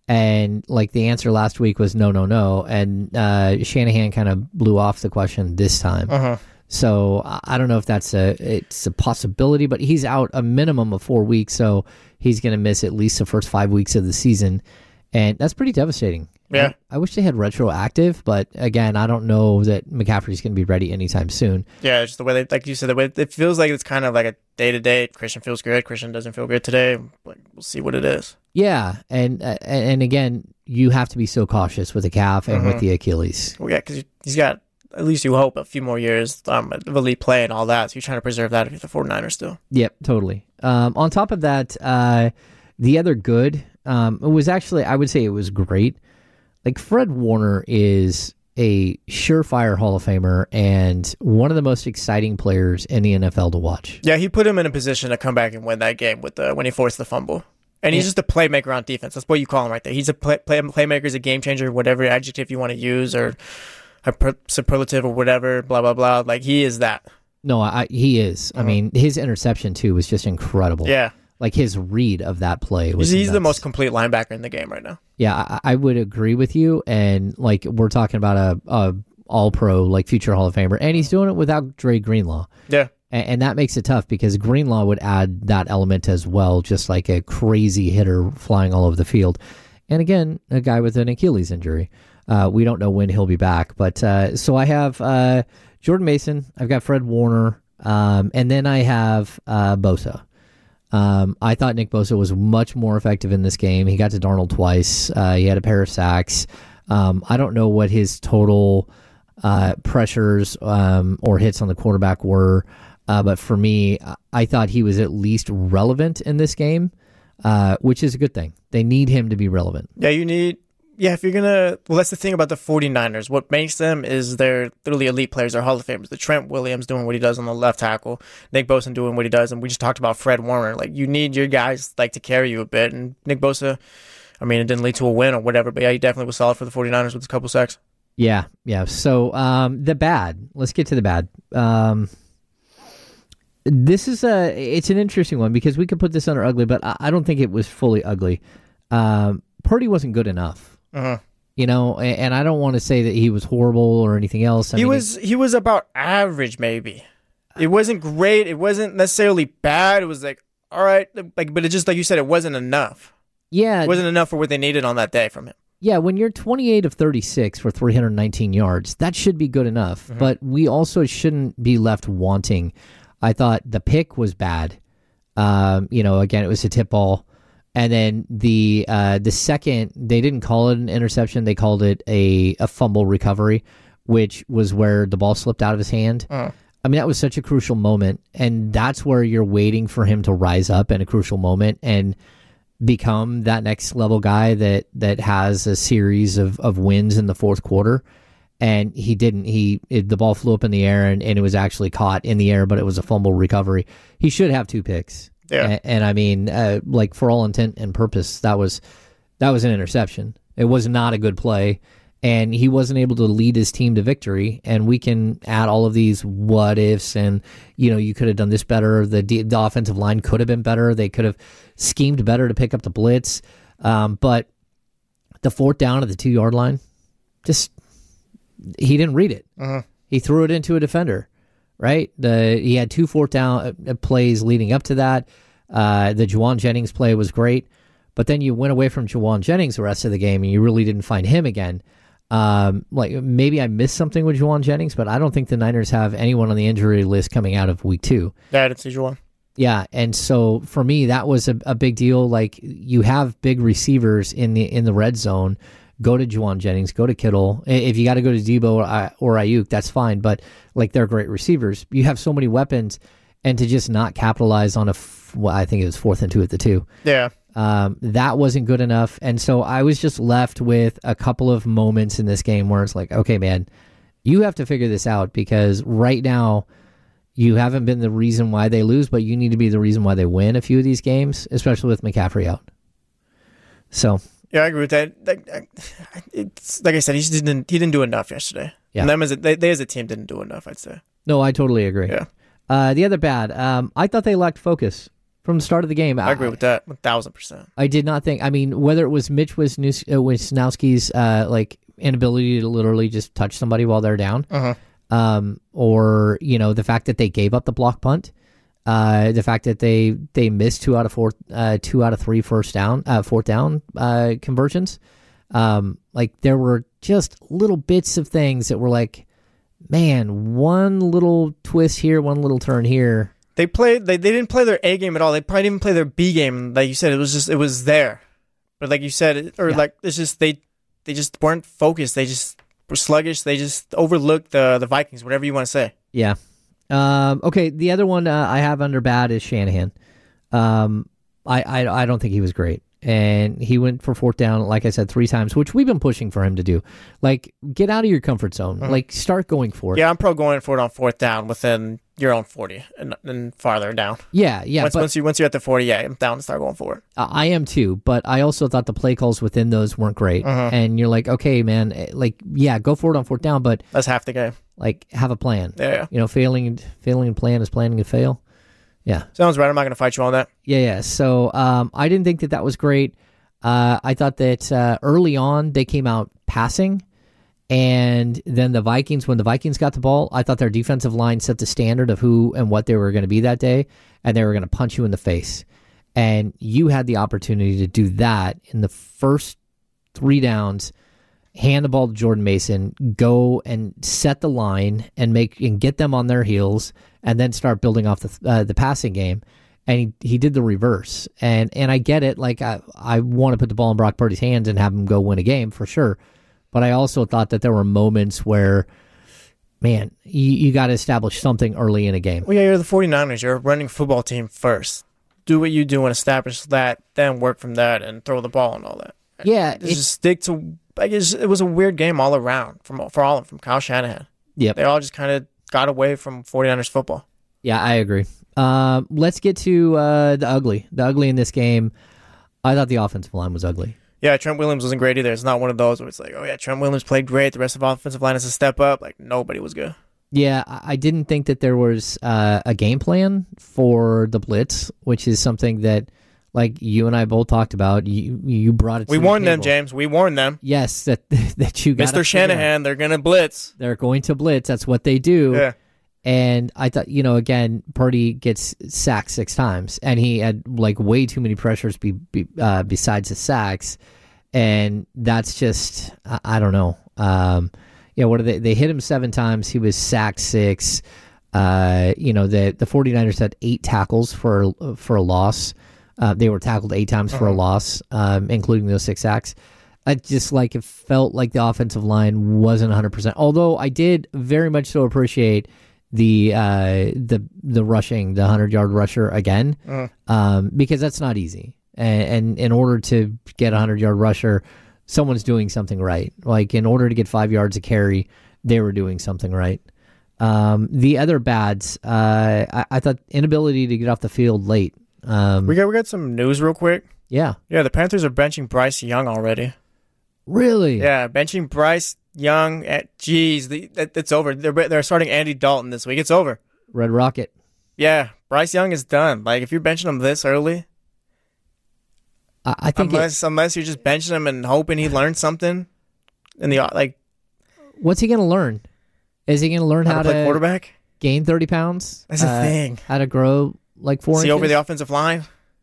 and like the answer last week was no, no, no. And uh, Shanahan kind of blew off the question this time. Uh huh. So I I don't know if that's a it's a possibility, but he's out a minimum of four weeks, so he's going to miss at least the first five weeks of the season, and that's pretty devastating. Yeah. I, I wish they had retroactive, but again, I don't know that McCaffrey's going to be ready anytime soon. Yeah, just the way they, like you said, the way it feels like it's kind of like a day to day. Christian feels good. Christian doesn't feel good today. Like we'll see what it is. Yeah, and uh, and again, you have to be so cautious with the calf and with Mhm. the Achilles. Well, yeah, because he's got at least you hope a few more years um, of elite play and all that. So you're trying to preserve that if you're the 49ers still. Yep, totally. Um, on top of that, uh, the other good, um, it was actually, I would say it was great. Like Fred Warner is a surefire Hall of Famer and one of the most exciting players in the N F L to watch. Yeah, he put him in a position to come back and win that game with the when he forced the fumble. And he's Yeah. just a playmaker on defense. That's what you call him right there. He's a play, play, playmaker, he's a game changer, whatever adjective you want to use, or a per, superlative or whatever, blah, blah, blah. Like, he is that. No, I, he is. I Mhm. mean, his interception, too, was just incredible. Yeah. Like his read of that play was He's, he's the nuts. most complete linebacker in the game right now. Yeah, I, I would agree with you. And like we're talking about a, a all pro, like future Hall of Famer, and he's doing it without Dre Greenlaw. Yeah. And, and that makes it tough because Greenlaw would add that element as well, just like a crazy hitter flying all over the field. And again, a guy with an Achilles injury. Uh, we don't know when he'll be back. But uh, so I have uh, Jordan Mason, I've got Fred Warner, um, and then I have uh, Bosa. Um, I thought Nick Bosa was much more effective in this game. He got to Darnold twice. Uh, he had a pair of sacks. Um, I don't know what his total uh, pressures um, or hits on the quarterback were, uh, but for me, I thought he was at least relevant in this game, uh, which is a good thing. They need him to be relevant. Yeah, you need... Yeah, if you're going to... Well, that's the thing about the 49ers. What makes them is they're literally elite players. They're Hall of Famers. The Trent Williams doing what he does on the left tackle. Nick Bosa doing what he does. And we just talked about Fred Warner. Like, you need your guys like to carry you a bit. And Nick Bosa, I mean, it didn't lead to a win or whatever. But yeah, he definitely was solid for the 49ers with a couple sacks. Yeah, yeah. So um, the bad. Let's get to the bad. Um, This is a it's an interesting one because we could put this under ugly, but I, I don't think it was fully ugly. Um, Purdy wasn't good enough. Uh-huh. You know, and, and I don't want to say that he was horrible or anything else. I he mean, was he was about average, maybe. It wasn't great. It wasn't necessarily bad. It was like, all right, like, but it just like you said, it wasn't enough. Yeah, it wasn't enough for what they needed on that day from him. Yeah, when you're twenty-eight of thirty-six for three hundred nineteen yards, that should be good enough. Mm-hmm. But we also shouldn't be left wanting. I thought the pick was bad. Um, you know, again, it was a tip ball. And then the uh, the second, they didn't call it an interception. They called it a, a fumble recovery, which was where the ball slipped out of his hand. Uh. I mean, that was such a crucial moment. And that's where you're waiting for him to rise up in a crucial moment and become that next level guy that that has a series of, of wins in the fourth quarter. And he didn't. He it, the ball flew up in the air and, and it was actually caught in the air, but it was a fumble recovery. He should have two picks. Yeah. And, and I mean, uh, like for all intent and purpose, that was that was an interception. It was not a good play, and he wasn't able to lead his team to victory. And we can add all of these what ifs, and you know, you could have done this better. The the offensive line could have been better. They could have schemed better to pick up the blitz. Um, but the fourth down at the two yard line, just he didn't read it. Uh-huh. He threw it into a defender. Right, the he had two fourth down plays leading up to that. Uh, the Juwan Jennings play was great, but then you went away from Juwan Jennings the rest of the game, and you really didn't find him again. Um, like maybe I missed something with Juwan Jennings, but I don't think the Niners have anyone on the injury list coming out of week two. Yeah, I didn't see Juwan. Yeah, and so for me, that was a, a big deal. Like you have big receivers in the in the red zone. Go to Juwan Jennings, go to Kittle. If you got to go to Debo or, or Ayuk, that's fine. But like they're great receivers. You have so many weapons, and to just not capitalize on a, f- well, I think it was fourth and two at the two. Yeah, um, that wasn't good enough. And so I was just left with a couple of moments in this game where it's like, okay, man, you have to figure this out because right now you haven't been the reason why they lose, but you need to be the reason why they win a few of these games, especially with McCaffrey out. So. Yeah, I agree with that. Like, it's like I said, he just didn't. He didn't do enough yesterday. Yeah, and them as a, they, they as a team didn't do enough. I'd say. No, I totally agree. Yeah. Uh, the other bad, um, I thought they lacked focus from the start of the game. I, I agree with that, one thousand percent. I did not think. I mean, whether it was Mitch Wisnowski's uh, like inability to literally just touch somebody while they're down, uh-huh. um, or you know the fact that they gave up the block punt. Uh, the fact that they, they missed two out of four, uh, two out of three first down, uh, fourth down uh, conversions. Um, like there were just little bits of things that were like, man, one little twist here, one little turn here. They played. They, they didn't play their A game at all. They probably didn't play their B game. Like you said, it was just it was there, but like you said, or yeah. like it's just they they just weren't focused. They just were sluggish. They just overlooked the the Vikings. Whatever you want to say. Yeah. Um, okay, the other one uh, I have under bad is Shanahan. Um, I, I I don't think he was great. And he went for fourth down, like I said, three times, which we've been pushing for him to do. Like, get out of your comfort zone. Mm-hmm. Like, start going for it. Yeah, I'm pro going for it on fourth down within your own forty and then farther down. Yeah, yeah. Once, but, once, you, once you're at the forty, yeah, I'm down to start going for it. Uh, I am too, but I also thought the play calls within those weren't great. Mm-hmm. And you're like, okay, man, like, yeah, go for it on fourth down, but... That's half the game. Like, have a plan. Yeah, yeah. You know, failing, failing to plan is planning to fail. Yeah. Sounds right. I'm not going to fight you on that. Yeah, yeah. So um, I didn't think that that was great. Uh, I thought that uh, early on they came out passing, and then the Vikings, when the Vikings got the ball, I thought their defensive line set the standard of who and what they were going to be that day, and they were going to punch you in the face. And you had the opportunity to do that in the first three downs, hand the ball to Jordan Mason, go and set the line and make and get them on their heels, and then start building off the uh, the passing game. And he, he did the reverse. And and I get it. Like, I, I want to put the ball in Brock Purdy's hands and have him go win a game for sure. But I also thought that there were moments where, man, you, you got to establish something early in a game. Well, yeah, you're the 49ers. You're a running football team first. Do what you do and establish that, then work from that and throw the ball and all that. Yeah. Just stick to, I guess it was a weird game all around from for all of them, from Kyle Shanahan. Yep. They all just kind of got away from 49ers football. Yeah, I agree. Uh, let's get to uh, the ugly. The ugly in this game, I thought the offensive line was ugly. Yeah, Trent Williams wasn't great either. It's not one of those where it's like, oh yeah, Trent Williams played great. The rest of the offensive line has to step up. Like, nobody was good. Yeah, I I didn't think that there was uh, a game plan for the blitz, which is something that, like you and I both talked about. You you brought it. To We the warned them, table. James. We warned them. Yes, that that you got. Mister Shanahan, they're going to blitz. They're going to blitz. That's what they do. Yeah. And I thought, you know, again, Purdy gets sacked six times, and he had like way too many pressures be, be, uh, besides the sacks, and that's just I, I don't know. Um, yeah, what are they? They hit him seven times. He was sacked six. Uh, you know, the the 49ers had eight tackles for for a loss. Uh, they were tackled eight times uh-huh. for a loss, um, including those six sacks. I just like it felt like the offensive line wasn't one hundred percent. Although I did very much so appreciate the uh, the the rushing, the hundred-yard rusher again, uh-huh. um, because that's not easy. And, and in order to get a hundred-yard rusher, someone's doing something right. Like in order to get five yards a carry, they were doing something right. Um, the other bads, uh, I, I thought inability to get off the field late. Um, we got we got some news real quick. Yeah, yeah. The Panthers are benching Bryce Young already. Really? Yeah, benching Bryce Young. At geez, the, it, it's over. They're they're starting Andy Dalton this week. It's over. Red Rocket. Yeah, Bryce Young is done. Like if you're benching him this early, I, I think unless it, unless you're just benching him and hoping he learns something in the like. What's he gonna learn? Is he gonna learn how, how to play to quarterback? Gain thirty pounds? That's a uh, thing. How to grow like four. See inches? over the offensive line.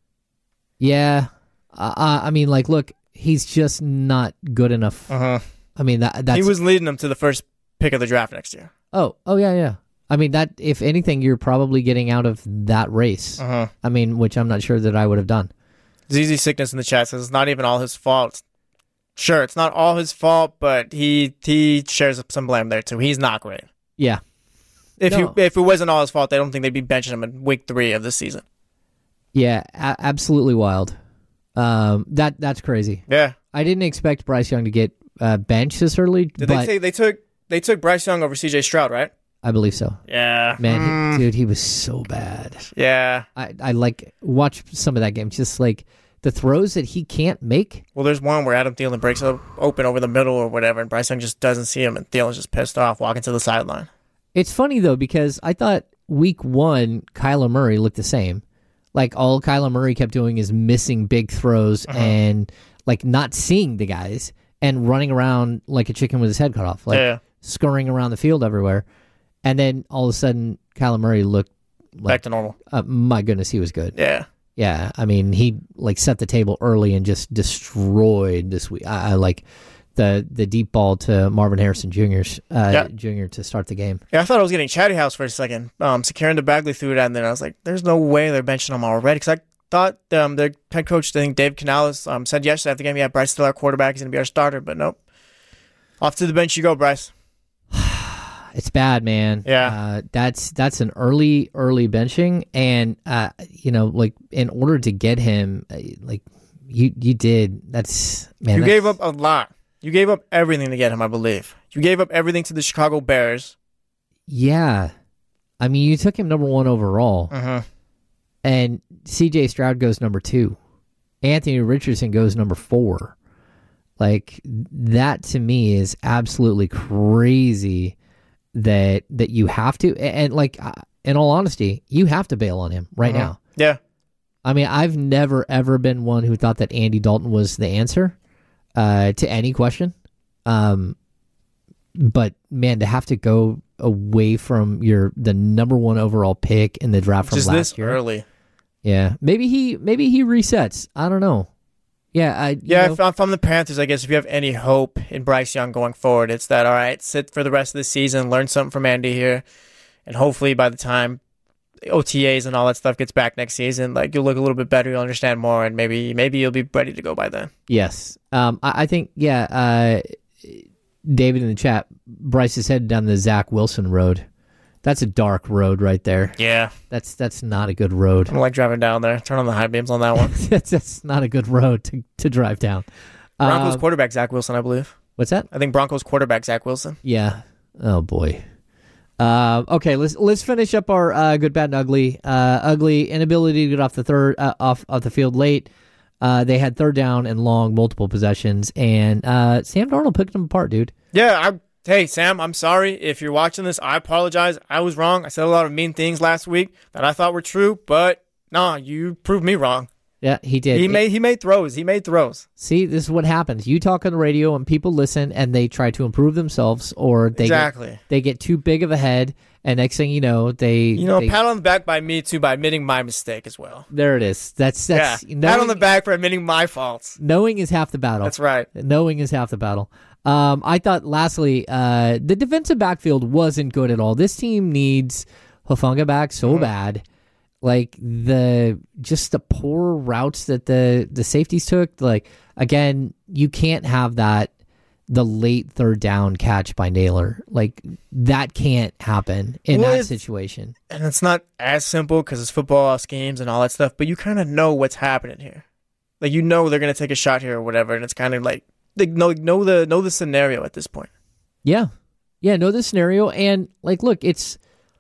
Yeah, uh, I mean, like, look, he's just not good enough. Uh huh. I mean, that that's he was leading them to the first pick of the draft next year. Oh, oh yeah, yeah. I mean, that if anything, you're probably getting out of that race. Uh huh. I mean, which I'm not sure that I would have done. Z Z Sickness in the chat says it's not even all his fault. Sure, it's not all his fault, but he he shares some blame there too. He's not great. Yeah. If No. he, if it wasn't all his fault, I don't think they'd be benching him in week three of this season. Yeah, a- absolutely wild. Um, that that's crazy. Yeah. I didn't expect Bryce Young to get uh, benched this early. Did but they say they took they took Bryce Young over C J Stroud, right? I believe so. Yeah. Man, Mm. he, dude, he was so bad. Yeah. I, I like watch some of that game. Just like the throws that he can't make. Well, there's one where Adam Thielen breaks up open over the middle or whatever, and Bryce Young just doesn't see him, and Thielen's just pissed off, walking to the sideline. It's funny though because I thought week one Kyler Murray looked the same. Like all Kyler Murray kept doing is missing big throws Uh-huh. and like not seeing the guys and running around like a chicken with his head cut off, like Yeah. scurrying around the field everywhere. And then all of a sudden Kyler Murray looked Back like, to normal. uh, my goodness, he was good. Yeah. Yeah, I mean, he like set the table early and just destroyed this week. I, I like the the deep ball to Marvin Harrison Junior's uh, Yeah. Junior to start the game. Yeah, I thought I was getting Chatty House for a second. Um, Securing the Bagley threw that, and then I was like, "There's no way they're benching him already." Because I thought um, their head coach, I think Dave Canales, um, said yesterday after the game, "Yeah, Bryce is still our quarterback. He's going to be our starter." But nope, off to the bench you go, Bryce. It's bad, man. Yeah. uh, that's that's an early early benching, and uh, you know, like in order to get him, uh, like you you did. That's man. You that's- gave up a lot. You gave up everything to get him, I believe. You gave up everything to the Chicago Bears. Yeah, I mean, you took him number one overall, Uh-huh. and C J Stroud goes number two. Anthony Richardson goes number four. Like that to me is absolutely crazy. That that you have to, and, and like uh, in all honesty, you have to bail on him right Uh-huh. now. Yeah. I mean, I've never ever been one who thought that Andy Dalton was the answer uh, to any question. Um, but man, to have to go away from your the number one overall pick in the draft from Just last this year, early. yeah, maybe he maybe he resets. I don't know. Yeah, I you Yeah, know, if I'm from the Panthers, I guess if you have any hope in Bryce Young going forward, it's that, all right, sit for the rest of the season, learn something from Andy here, and hopefully by the time O T As and all that stuff gets back next season, like you'll look a little bit better, you'll understand more, and maybe maybe you'll be ready to go by then. yes. Um, I, I think yeah. Uh, David in the chat, Bryce is headed down the Zach Wilson road. That's a dark road right there. Yeah. That's that's not a good road. I don't like driving down there. Turn on the high beams on that one. that's, that's not a good road to, to drive down. Broncos Um, quarterback Zach Wilson, I believe. what's that? I think Broncos quarterback Zach Wilson. Yeah. Oh boy. Uh, okay, let's let's finish up our uh, good, bad, and ugly. Uh, ugly inability to get off the third uh, off off the field late. Uh, they had third down and long, multiple possessions, and uh, Sam Darnold picked them apart, dude. Yeah, I hey, Sam, I'm sorry. If you're watching this, I apologize. I was wrong. I said a lot of mean things last week that I thought were true, but nah, you proved me wrong. Yeah, he did. He It- made he made throws. He made throws. See, this is what happens. You talk on the radio and people listen and they try to improve themselves, or they Exactly. get, they get too big of a head, and next thing you know, they You know, they, pat on the back by me too by admitting my mistake as well. there it is. That's that's yeah, knowing, pat on the back for admitting my faults. knowing is half the battle. That's right. Knowing is half the battle. Um, I thought, lastly, uh, the defensive backfield wasn't good at all. This team needs Hufanga back so Mm-hmm. bad. Like the just the poor routes that the the safeties took. Like again, you can't have that the late third down catch by Naylor. Like that can't happen in Well, that it's- situation. And it's not as simple because it's football schemes and all that stuff, but you kind of know what's happening here. Like you know they're gonna take a shot here or whatever, and it's kind of like they know know the know the scenario at this point. Yeah, yeah. Know the scenario, and like, look, it's.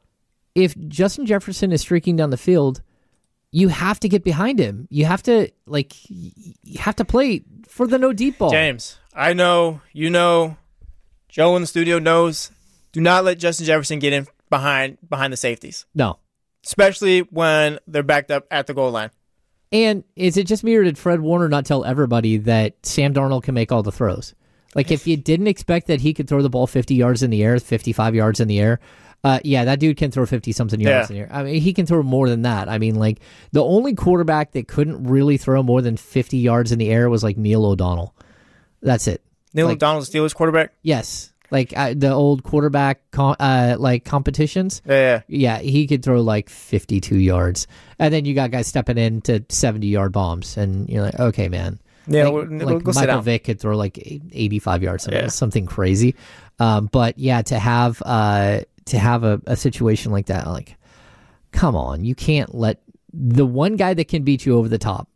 If Justin Jefferson is streaking down the field, you have to get behind him. You have to like you have to play for the no deep ball. James, I know, you know, Joe in the studio knows. Do not let Justin Jefferson get in behind behind the safeties, No. especially when they're backed up at the goal line. And is it just me, or did Fred Warner not tell everybody that Sam Darnold can make all the throws? Like if you didn't expect that he could throw the ball fifty yards in the air, fifty-five yards in the air, Uh, yeah, that dude can throw fifty-something yards Yeah. in the air. I mean, he can throw more than that. I mean, like, the only quarterback that couldn't really throw more than fifty yards in the air was, like, Neil O'Donnell. That's it. Neil Like- O'Donnell's the Steelers quarterback. Yes. Like, uh, the old quarterback, com- uh, like, competitions. Yeah, yeah. Yeah, he could throw, like, fifty-two yards. And then you got guys stepping in to seventy-yard bombs. And you're like, okay, man. Yeah, like, we'll, like we'll go sit Michael down. Vick could throw, like, eighty-five yards. Yeah. Something crazy. Um, but, yeah, to have... Uh, to have a, a situation like that, like, come on, you can't let the one guy that can beat you over the top,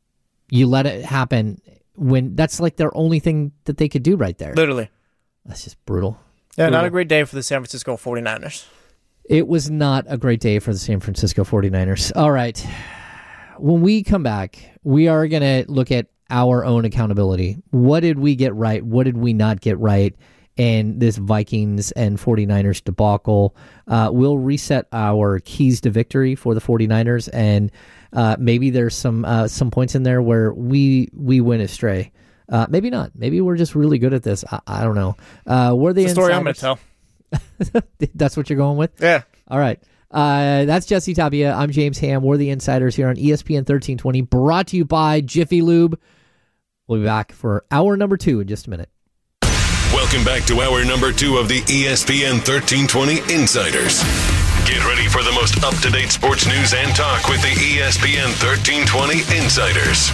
you let it happen when that's like their only thing that they could do right there. Literally. That's just brutal. Yeah, not Brutal. a great day for the San Francisco forty-niners. It was not a great day for the San Francisco forty-niners. All right. When we come back, we are going to look at our own accountability. What did we get right? What did we not get right? And this Vikings and forty-niners debacle. Uh, we'll reset our keys to victory for the forty-niners, and uh, maybe there's some uh, some points in there where we we went astray. Uh, maybe not. Maybe we're just really good at this. I, I don't know. Uh, we're the It's the story I'm going insiders. to tell. That's what you're going with? Yeah. All right. Uh, that's Jesse Tapia. I'm James Ham. We're the Insiders here on E S P N thirteen twenty, brought to you by Jiffy Lube. We'll be back for hour number two in just a minute. Welcome back to hour number two of the E S P N thirteen twenty Insiders. Get ready for the most up-to-date sports news and talk with the E S P N thirteen twenty Insiders.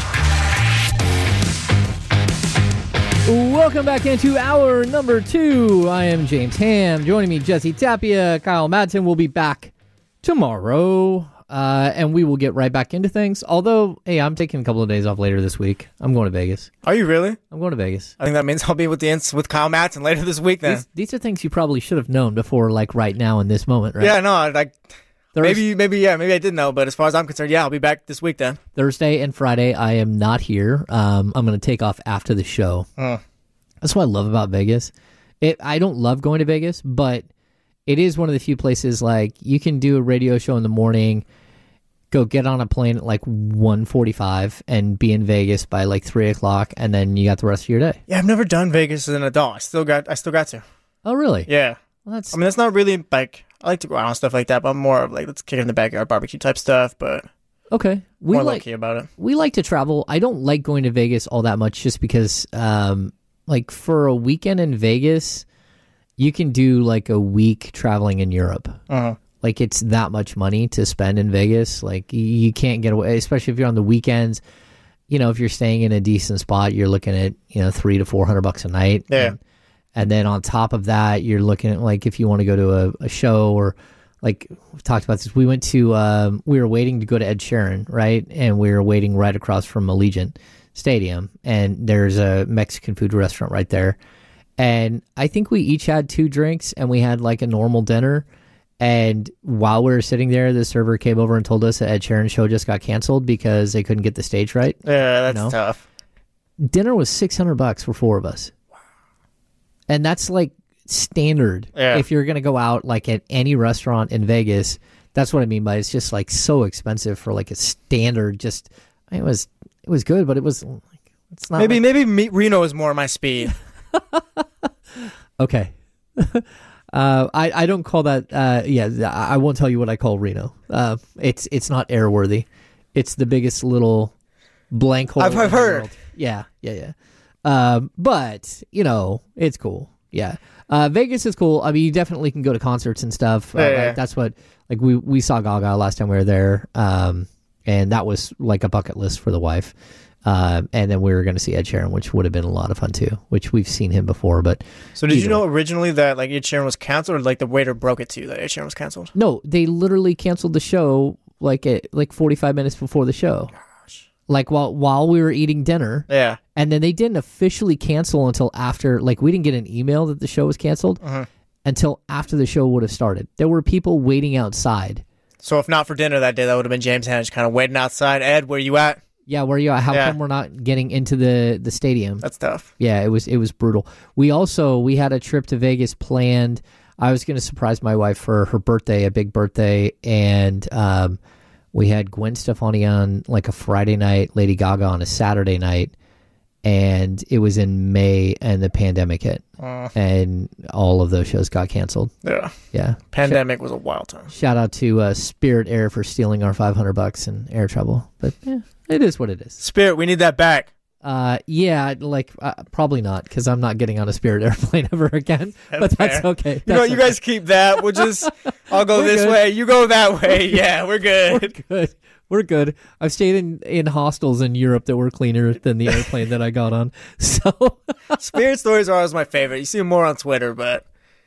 Welcome back into hour number two. I am James Ham. Joining me, Jesse Tapia. Kyle Madsen will be back tomorrow. Uh, and we will get right back into things. Although, hey, I'm taking a couple of days off later this week. I'm going to Vegas. Are you really? I'm going to Vegas. I think that means I'll be with the ins- with Kyle Madsen later this week then. These, these are things you probably should have known before, like right now in this moment, right? Yeah, no, like Thurs- maybe, maybe, yeah, maybe I did know, but as far as I'm concerned, yeah, I'll be back this week then. Thursday and Friday, I am not here. Um, I'm going to take off after the show. Uh, That's what I love about Vegas. It, I don't love going to Vegas, but it is one of the few places like you can do a radio show in the morning, go get on a plane at like one forty-five and be in Vegas by like three o'clock, and then you got the rest of your day. yeah, I've never done Vegas as an adult. I still got, I still got to. Oh, really? Yeah, Well, that's I mean, it's not really like I like to go out and stuff like that, but I'm more of like let's kick it in the backyard barbecue type stuff, but okay. We more like lucky about it. we like to travel. I don't like going to Vegas all that much, just because, um, like for a weekend in Vegas, you can do like a week traveling in Europe. Uh-huh. Like it's that much money to spend in Vegas. Like you, you can't get away, especially if you're on the weekends. You know, if you're staying in a decent spot, you're looking at, you know, three to four hundred bucks a night. Yeah. And, and then on top of that, you're looking at like if you want to go to a, a show or like we've talked about this. We went to um, we were waiting to go to Ed Sheeran, right? And we were waiting right across from Allegiant Stadium, and there's a Mexican food restaurant right there. And I think we each had two drinks, and we had like a normal dinner. And while we were sitting there, the server came over and told us that Ed Sheeran's show just got canceled because they couldn't get the stage right. Yeah, that's No. tough. Dinner was six hundred bucks for four of us. Wow. And that's like standard. Yeah. If you're gonna go out like at any restaurant in Vegas, that's what I mean by it's just like so expensive for like a standard. Just it was it was good, but it was like it's not Maybe like, maybe me, Reno is more my speed. okay. Uh, I, I don't call that. Uh, yeah, I won't tell you what I call Reno. Uh, it's it's not airworthy. It's the biggest little blank hole. I've, in I've the heard. world. Yeah, yeah, yeah. Um, but you know, it's cool. Yeah, uh, Vegas is cool. I mean, you definitely can go to concerts and stuff. Yeah, uh, yeah. Like, that's what like we we saw Gaga last time we were there, um, and that was like a bucket list for the wife. Um, and then we were going to see Ed Sheeran, which would have been a lot of fun too. Which we've seen him before, but So did you either know way. originally that like Ed Sheeran was canceled, or like the waiter broke it to you that Ed Sheeran was canceled? No, they literally canceled the show like at like forty-five minutes before the show. Like while while we were eating dinner, Yeah. and then they didn't officially cancel until after. Like we didn't get an email that the show was canceled Uh-huh. until after the show would have started. There were people waiting outside. So if not for dinner that day, that would have been James Hanish kind of waiting outside. Ed, where you at? Yeah, where you at? How Yeah. come we're not getting into the the stadium? That's tough. Yeah, it was it was brutal. We also we had a trip to Vegas planned. I was going to surprise my wife for her birthday, a big birthday, and um, we had Gwen Stefani on like a Friday night, Lady Gaga on a Saturday night, and it was in May, and the pandemic hit, Uh, and all of those shows got canceled. yeah. Yeah, Pandemic was a wild time. shout out to uh, Spirit Air for stealing our five hundred bucks in air travel, but yeah, it is what it is. Spirit, we need that back. Uh, yeah, like uh, probably not because I'm not getting on a Spirit airplane ever again. but that's fair. okay. You know, That's you okay. guys keep that. We'll just, I'll go We're this good. way. You go that way. Yeah, we're We're good. good. We're good. I've stayed in, in hostels in Europe that were cleaner than the airplane that I got on. So Spirit stories are always my favorite. You see them more on Twitter, but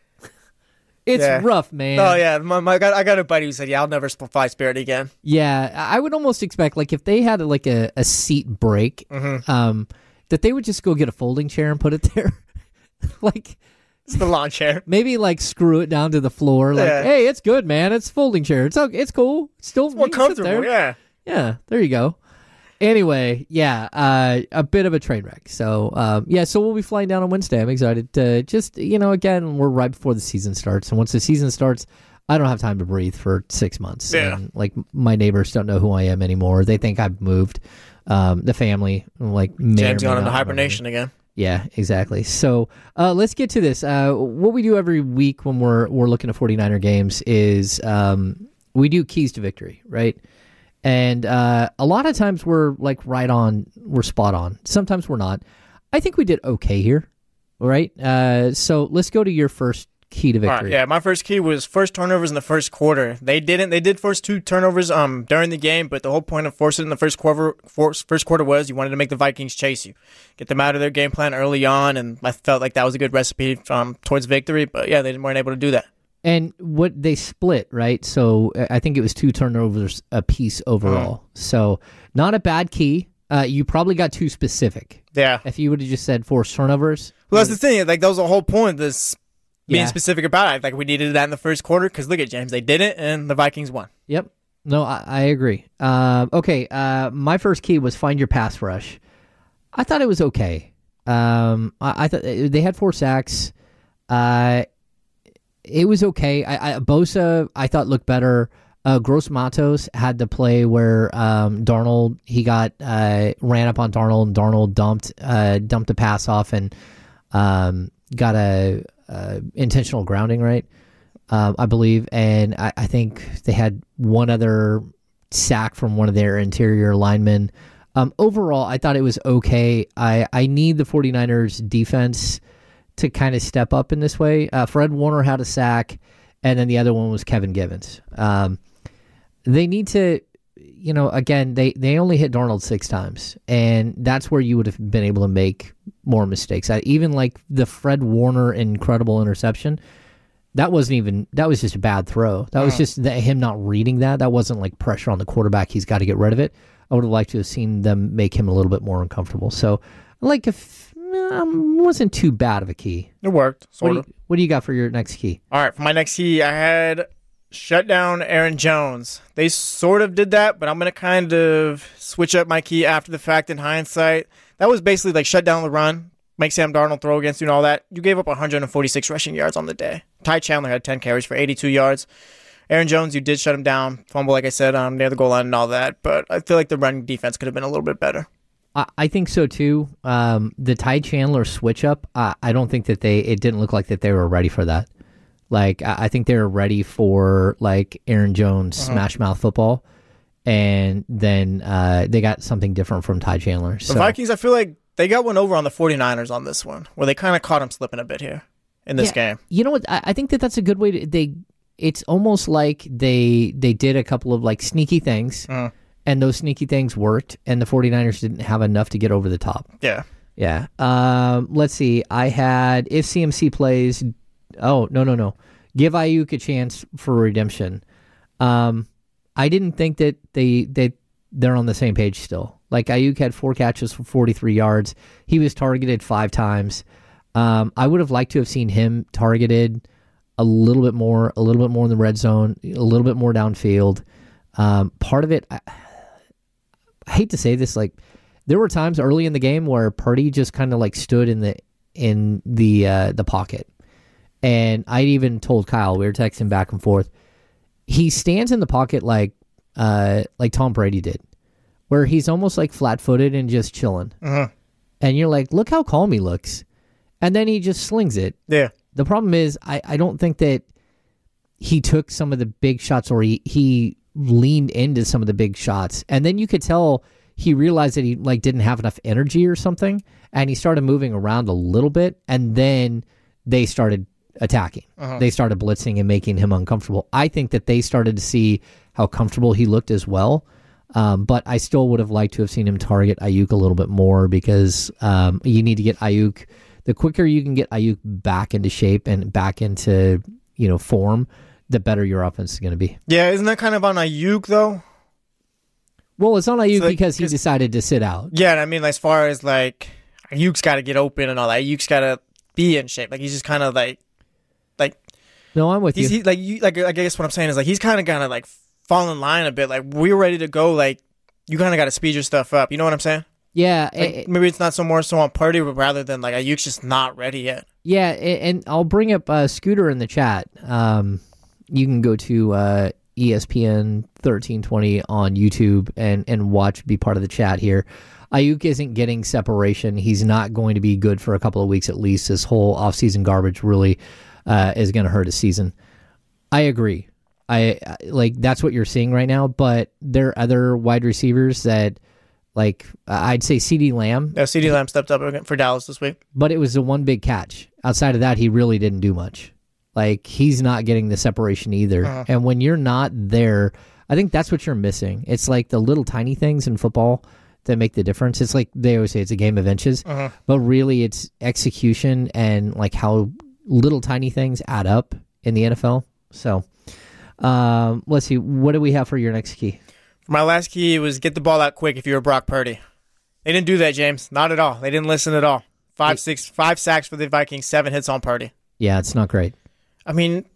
it's Yeah. rough, man. oh yeah, my, my, I, got, I got a buddy who said, "Yeah, I'll never sp- fly Spirit again." Yeah, I would almost expect like if they had like a, a seat break, Mm-hmm. um, that they would just go get a folding chair and put it there. Like It's the lawn chair. maybe like screw it down to the floor. Like, Yeah. hey, it's good, man. It's folding chair. It's okay. It's cool. Still More you can sit comfortable. there. Yeah. Yeah, there you go. Anyway, yeah, uh, a bit of a train wreck. So, um, yeah, so we'll be flying down on Wednesday. I'm excited. To just, you know, again, we're right before the season starts. And once the season starts, I don't have time to breathe for six months. Yeah. And, like, my neighbors don't know who I am anymore. They think I've moved. Um, the family, like, may James or may gone into not remember me. hibernation again. Yeah, exactly. So uh, let's get to this. Uh, what we do every week when we're we're looking at 49er games is um, we do keys to victory, right? And uh, a lot of times we're like right on, we're spot on. Sometimes we're not. I think we did okay here, right? Uh, so let's go to your first key to All victory. right, yeah, my first key was first turnovers in the first quarter. They didn't. They did force two turnovers um during the game, but the whole point of forcing it in the first quarter, force, first quarter was you wanted to make the Vikings chase you, get them out of their game plan early on, and I felt like that was a good recipe um towards victory. But yeah, they weren't able to do that. And what they split, right? So uh, I think it was two turnovers a piece overall. So not a bad key. Uh, you probably got too specific. Yeah. If you would have just said forced turnovers. Well, that's the thing. Like that was the whole point. This being Yeah. specific about it. Like we needed that in the first quarter because look at James, they did it, and the Vikings won. Yep. No, I, I agree. Uh, okay. Uh, my first key was find your pass rush. I thought it was okay. Um, I, I thought they had four sacks. Uh, it was okay. I, I Bosa, I thought looked better. Uh, Gross Matos had the play where um, Darnold he got uh, ran up on Darnold and Darnold dumped uh, dumped the pass off and um, got a, a intentional grounding, right? Um, I believe, and I, I think they had one other sack from one of their interior linemen. Um, overall, I thought it was okay. I, I need the 49ers defense to kind of step up in this way. Uh, Fred Warner had a sack, and then the other one was Kevin Givens. Um, they need to, you know, again, they, they only hit Darnold six times, and that's where you would have been able to make more mistakes. I, even like the Fred Warner incredible interception, that wasn't even, that was just a bad throw. That was just that, him not reading that. That wasn't like pressure on the quarterback. He's got to get rid of it. I would have liked to have seen them make him a little bit more uncomfortable. So, like, if um, wasn't too bad of a key. It worked, What sort do, of. you, what do you got for your next key? All right, for my next key, I had shut down Aaron Jones. They sort of did that, but I'm going to kind of switch up my key after the fact in hindsight. That was basically like shut down the run, make Sam Darnold throw against you and all that. You gave up one hundred forty-six rushing yards on the day. Ty Chandler had ten carries for eighty-two yards. Aaron Jones, you did shut him down. Fumble, like I said, um, near the goal line and all that. But I feel like the running defense could have been a little bit better. I, I think so, too. Um, the Ty Chandler switch-up, I, I don't think that they, it didn't look like that they were ready for that. Like, I, I think they were ready for, like, Aaron Jones uh-huh. smash-mouth football. And then uh, they got something different from Ty Chandler. The so. Vikings, I feel like they got one over on the 49ers on this one, where they kind of caught him slipping a bit here in this yeah, game. You know what? I, I think that that's a good way to... They, it's almost like they they did a couple of, like, sneaky things, uh. and those sneaky things worked, and the 49ers didn't have enough to get over the top. Yeah. Yeah. Um, let's see. I had... If C M C plays... Oh, no, no, no. Give Ayuk a chance for redemption. Um... I didn't think that they they they're on the same page still. Like, Ayuk had four catches for forty-three yards. He was targeted five times. Um, I would have liked to have seen him targeted a little bit more, a little bit more in the red zone, a little bit more downfield. Um, part of it, I, I hate to say this, like, there were times early in the game where Purdy just kind of like stood in the in the uh, the pocket, and I even told Kyle, we were texting back and forth. He stands in the pocket like uh, like Tom Brady did, where he's almost like flat-footed and just chilling. Uh-huh. And you're like, look how calm he looks. And then he just slings it. Yeah. The problem is, I, I don't think that he took some of the big shots, or he, he leaned into some of the big shots. And then you could tell he realized that he like didn't have enough energy or something, and he started moving around a little bit, and then they started attacking. Uh-huh. They started blitzing and making him uncomfortable. I think that they started to see how comfortable he looked as well. Um, but I still would have liked to have seen him target Ayuk a little bit more, because um, you need to get Ayuk. The quicker you can get Ayuk back into shape and back into, you know, form, the better your offense is going to be. Yeah, isn't that kind of on Ayuk though? Well, it's on Ayuk so, like, because he decided to sit out. Yeah, I mean, as far as like Ayuk's got to get open and all that, Ayuk's got to be in shape. Like, he's just kind of like. Like, no, I'm with he's, you. He, like, you, like, I guess what I'm saying is like he's kind of gonna like fall in line a bit. Like, we're ready to go. Like, you kind of got to speed your stuff up. You know what I'm saying? Yeah. Like, it, maybe it's not so more so on Purdy, but rather than like Ayuk's just not ready yet. Yeah, and I'll bring up uh, Scooter in the chat. Um, you can go to uh, E S P N thirteen twenty on YouTube and and watch, be part of the chat here. Ayuk isn't getting separation. He's not going to be good for a couple of weeks at least. This whole offseason garbage really. Uh, is going to hurt his season. I agree. I like that's what you're seeing right now. But there are other wide receivers that, like, I'd say CeeDee Lamb. Yeah, CeeDee Lamb stepped up for Dallas this week. But it was the one big catch. Outside of that, he really didn't do much. Like, he's not getting the separation either. Uh-huh. And when you're not there, I think that's what you're missing. It's like the little tiny things in football that make the difference. It's like they always say it's a game of inches, uh-huh. but really it's execution and like how little tiny things add up in the N F L. So um, let's see. What do we have for your next key? For my last key was get the ball out quick if you were Brock Purdy. They didn't do that, James. Not at all. They didn't listen at all. Five, six, five sacks for the Vikings, seven hits on Purdy. Yeah, it's not great. I mean,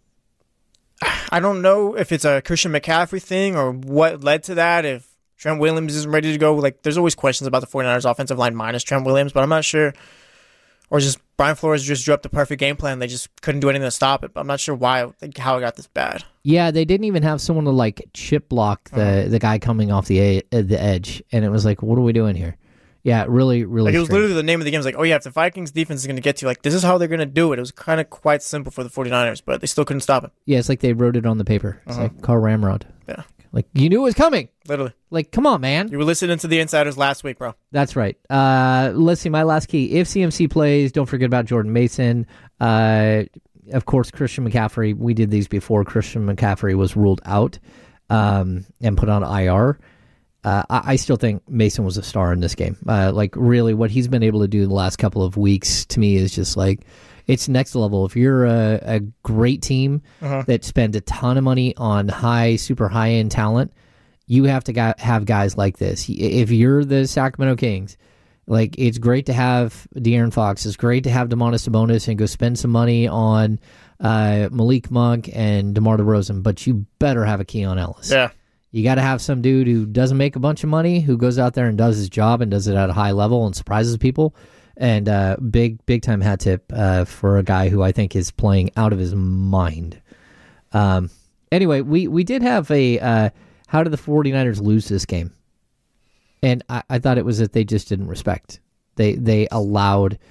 I don't know if it's a Christian McCaffrey thing or what led to that. If Trent Williams isn't ready to go, like, there's always questions about the 49ers offensive line minus Trent Williams, but I'm not sure. Or just Brian Flores just drew up the perfect game plan. They just couldn't do anything to stop it. But I'm not sure why, like, how it got this bad. Yeah, they didn't even have someone to like chip block the, uh-huh. the guy coming off the a- uh, the edge, and it was like, what are we doing here? Yeah, really, really. Like, it was strange. literally the name of the game. It was like, oh yeah, if the Vikings defense is going to get to you, like, this is how they're going to do it. It was kind of quite simple for the 49ers, but they still couldn't stop it. Yeah, it's like they wrote it on the paper. It's uh-huh. like Carl Ramrod. Yeah. Like, you knew it was coming. Literally. Like, come on, man. You were listening to the insiders last week, bro. That's right. Uh, let's see, my last key. If C M C plays, don't forget about Jordan Mason. Uh, of course, Christian McCaffrey. We did these before. Christian McCaffrey was ruled out um, and put on I R. Uh, I, I still think Mason was a star in this game. Uh, like, really, what he's been able to do the last couple of weeks, to me, is just like, it's next level. If you're a, a great team uh-huh. that spends a ton of money on high, super high-end talent, you have to got, have guys like this. If you're the Sacramento Kings, like, it's great to have De'Aaron Fox. It's great to have Domantas Sabonis and go spend some money on uh, Malik Monk and DeMar DeRozan, but you better have a Keon Ellis. Yeah. You got to have some dude who doesn't make a bunch of money, who goes out there and does his job and does it at a high level and surprises people. And uh, big, big time hat tip uh, for a guy who I think is playing out of his mind. Um, anyway, we, we did have a uh, how did the 49ers lose this game? And I, I thought it was that they just didn't respect. They they allowed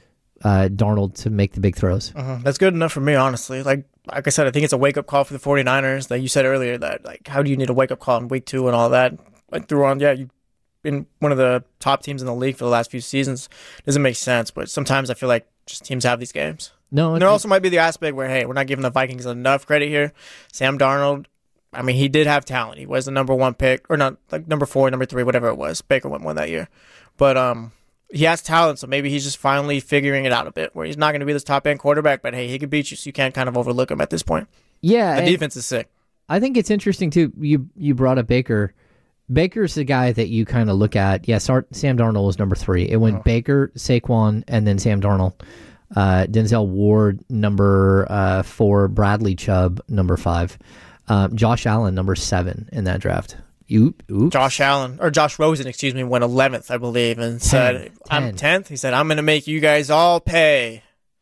uh, Darnold to make the big throws. Uh-huh. That's good enough for me, honestly. Like like I said, I think it's a wake-up call for the 49ers. Like you said earlier, that like how do you need a wake-up call in week two and all that? Like through on, yeah, you've been one of the top teams in the league for the last few seasons. Doesn't make sense, but sometimes I feel like just teams have these games. No, and there also might be the aspect where, hey, we're not giving the Vikings enough credit here. Sam Darnold, I mean, he did have talent. He was the number one pick, or not, like number four, number three, whatever it was. Baker went one that year. But um, he has talent, so maybe he's just finally figuring it out a bit, where he's not going to be this top-end quarterback, but hey, he could beat you, so you can't kind of overlook him at this point. Yeah. The defense is sick. I think it's interesting, too. You you brought up Baker. Baker's the guy that you kind of look at. Yes, yeah, Sam Darnold was number three. It went oh. Baker, Saquon, and then Sam Darnold. Uh, Denzel Ward, number uh, four. Bradley Chubb, number five. Um, Josh Allen, number seven in that draft. Oop, oops. Josh Allen, or Josh Rosen, excuse me, went eleventh, I believe, and said, I'm tenth. He said, I'm going to make you guys all pay.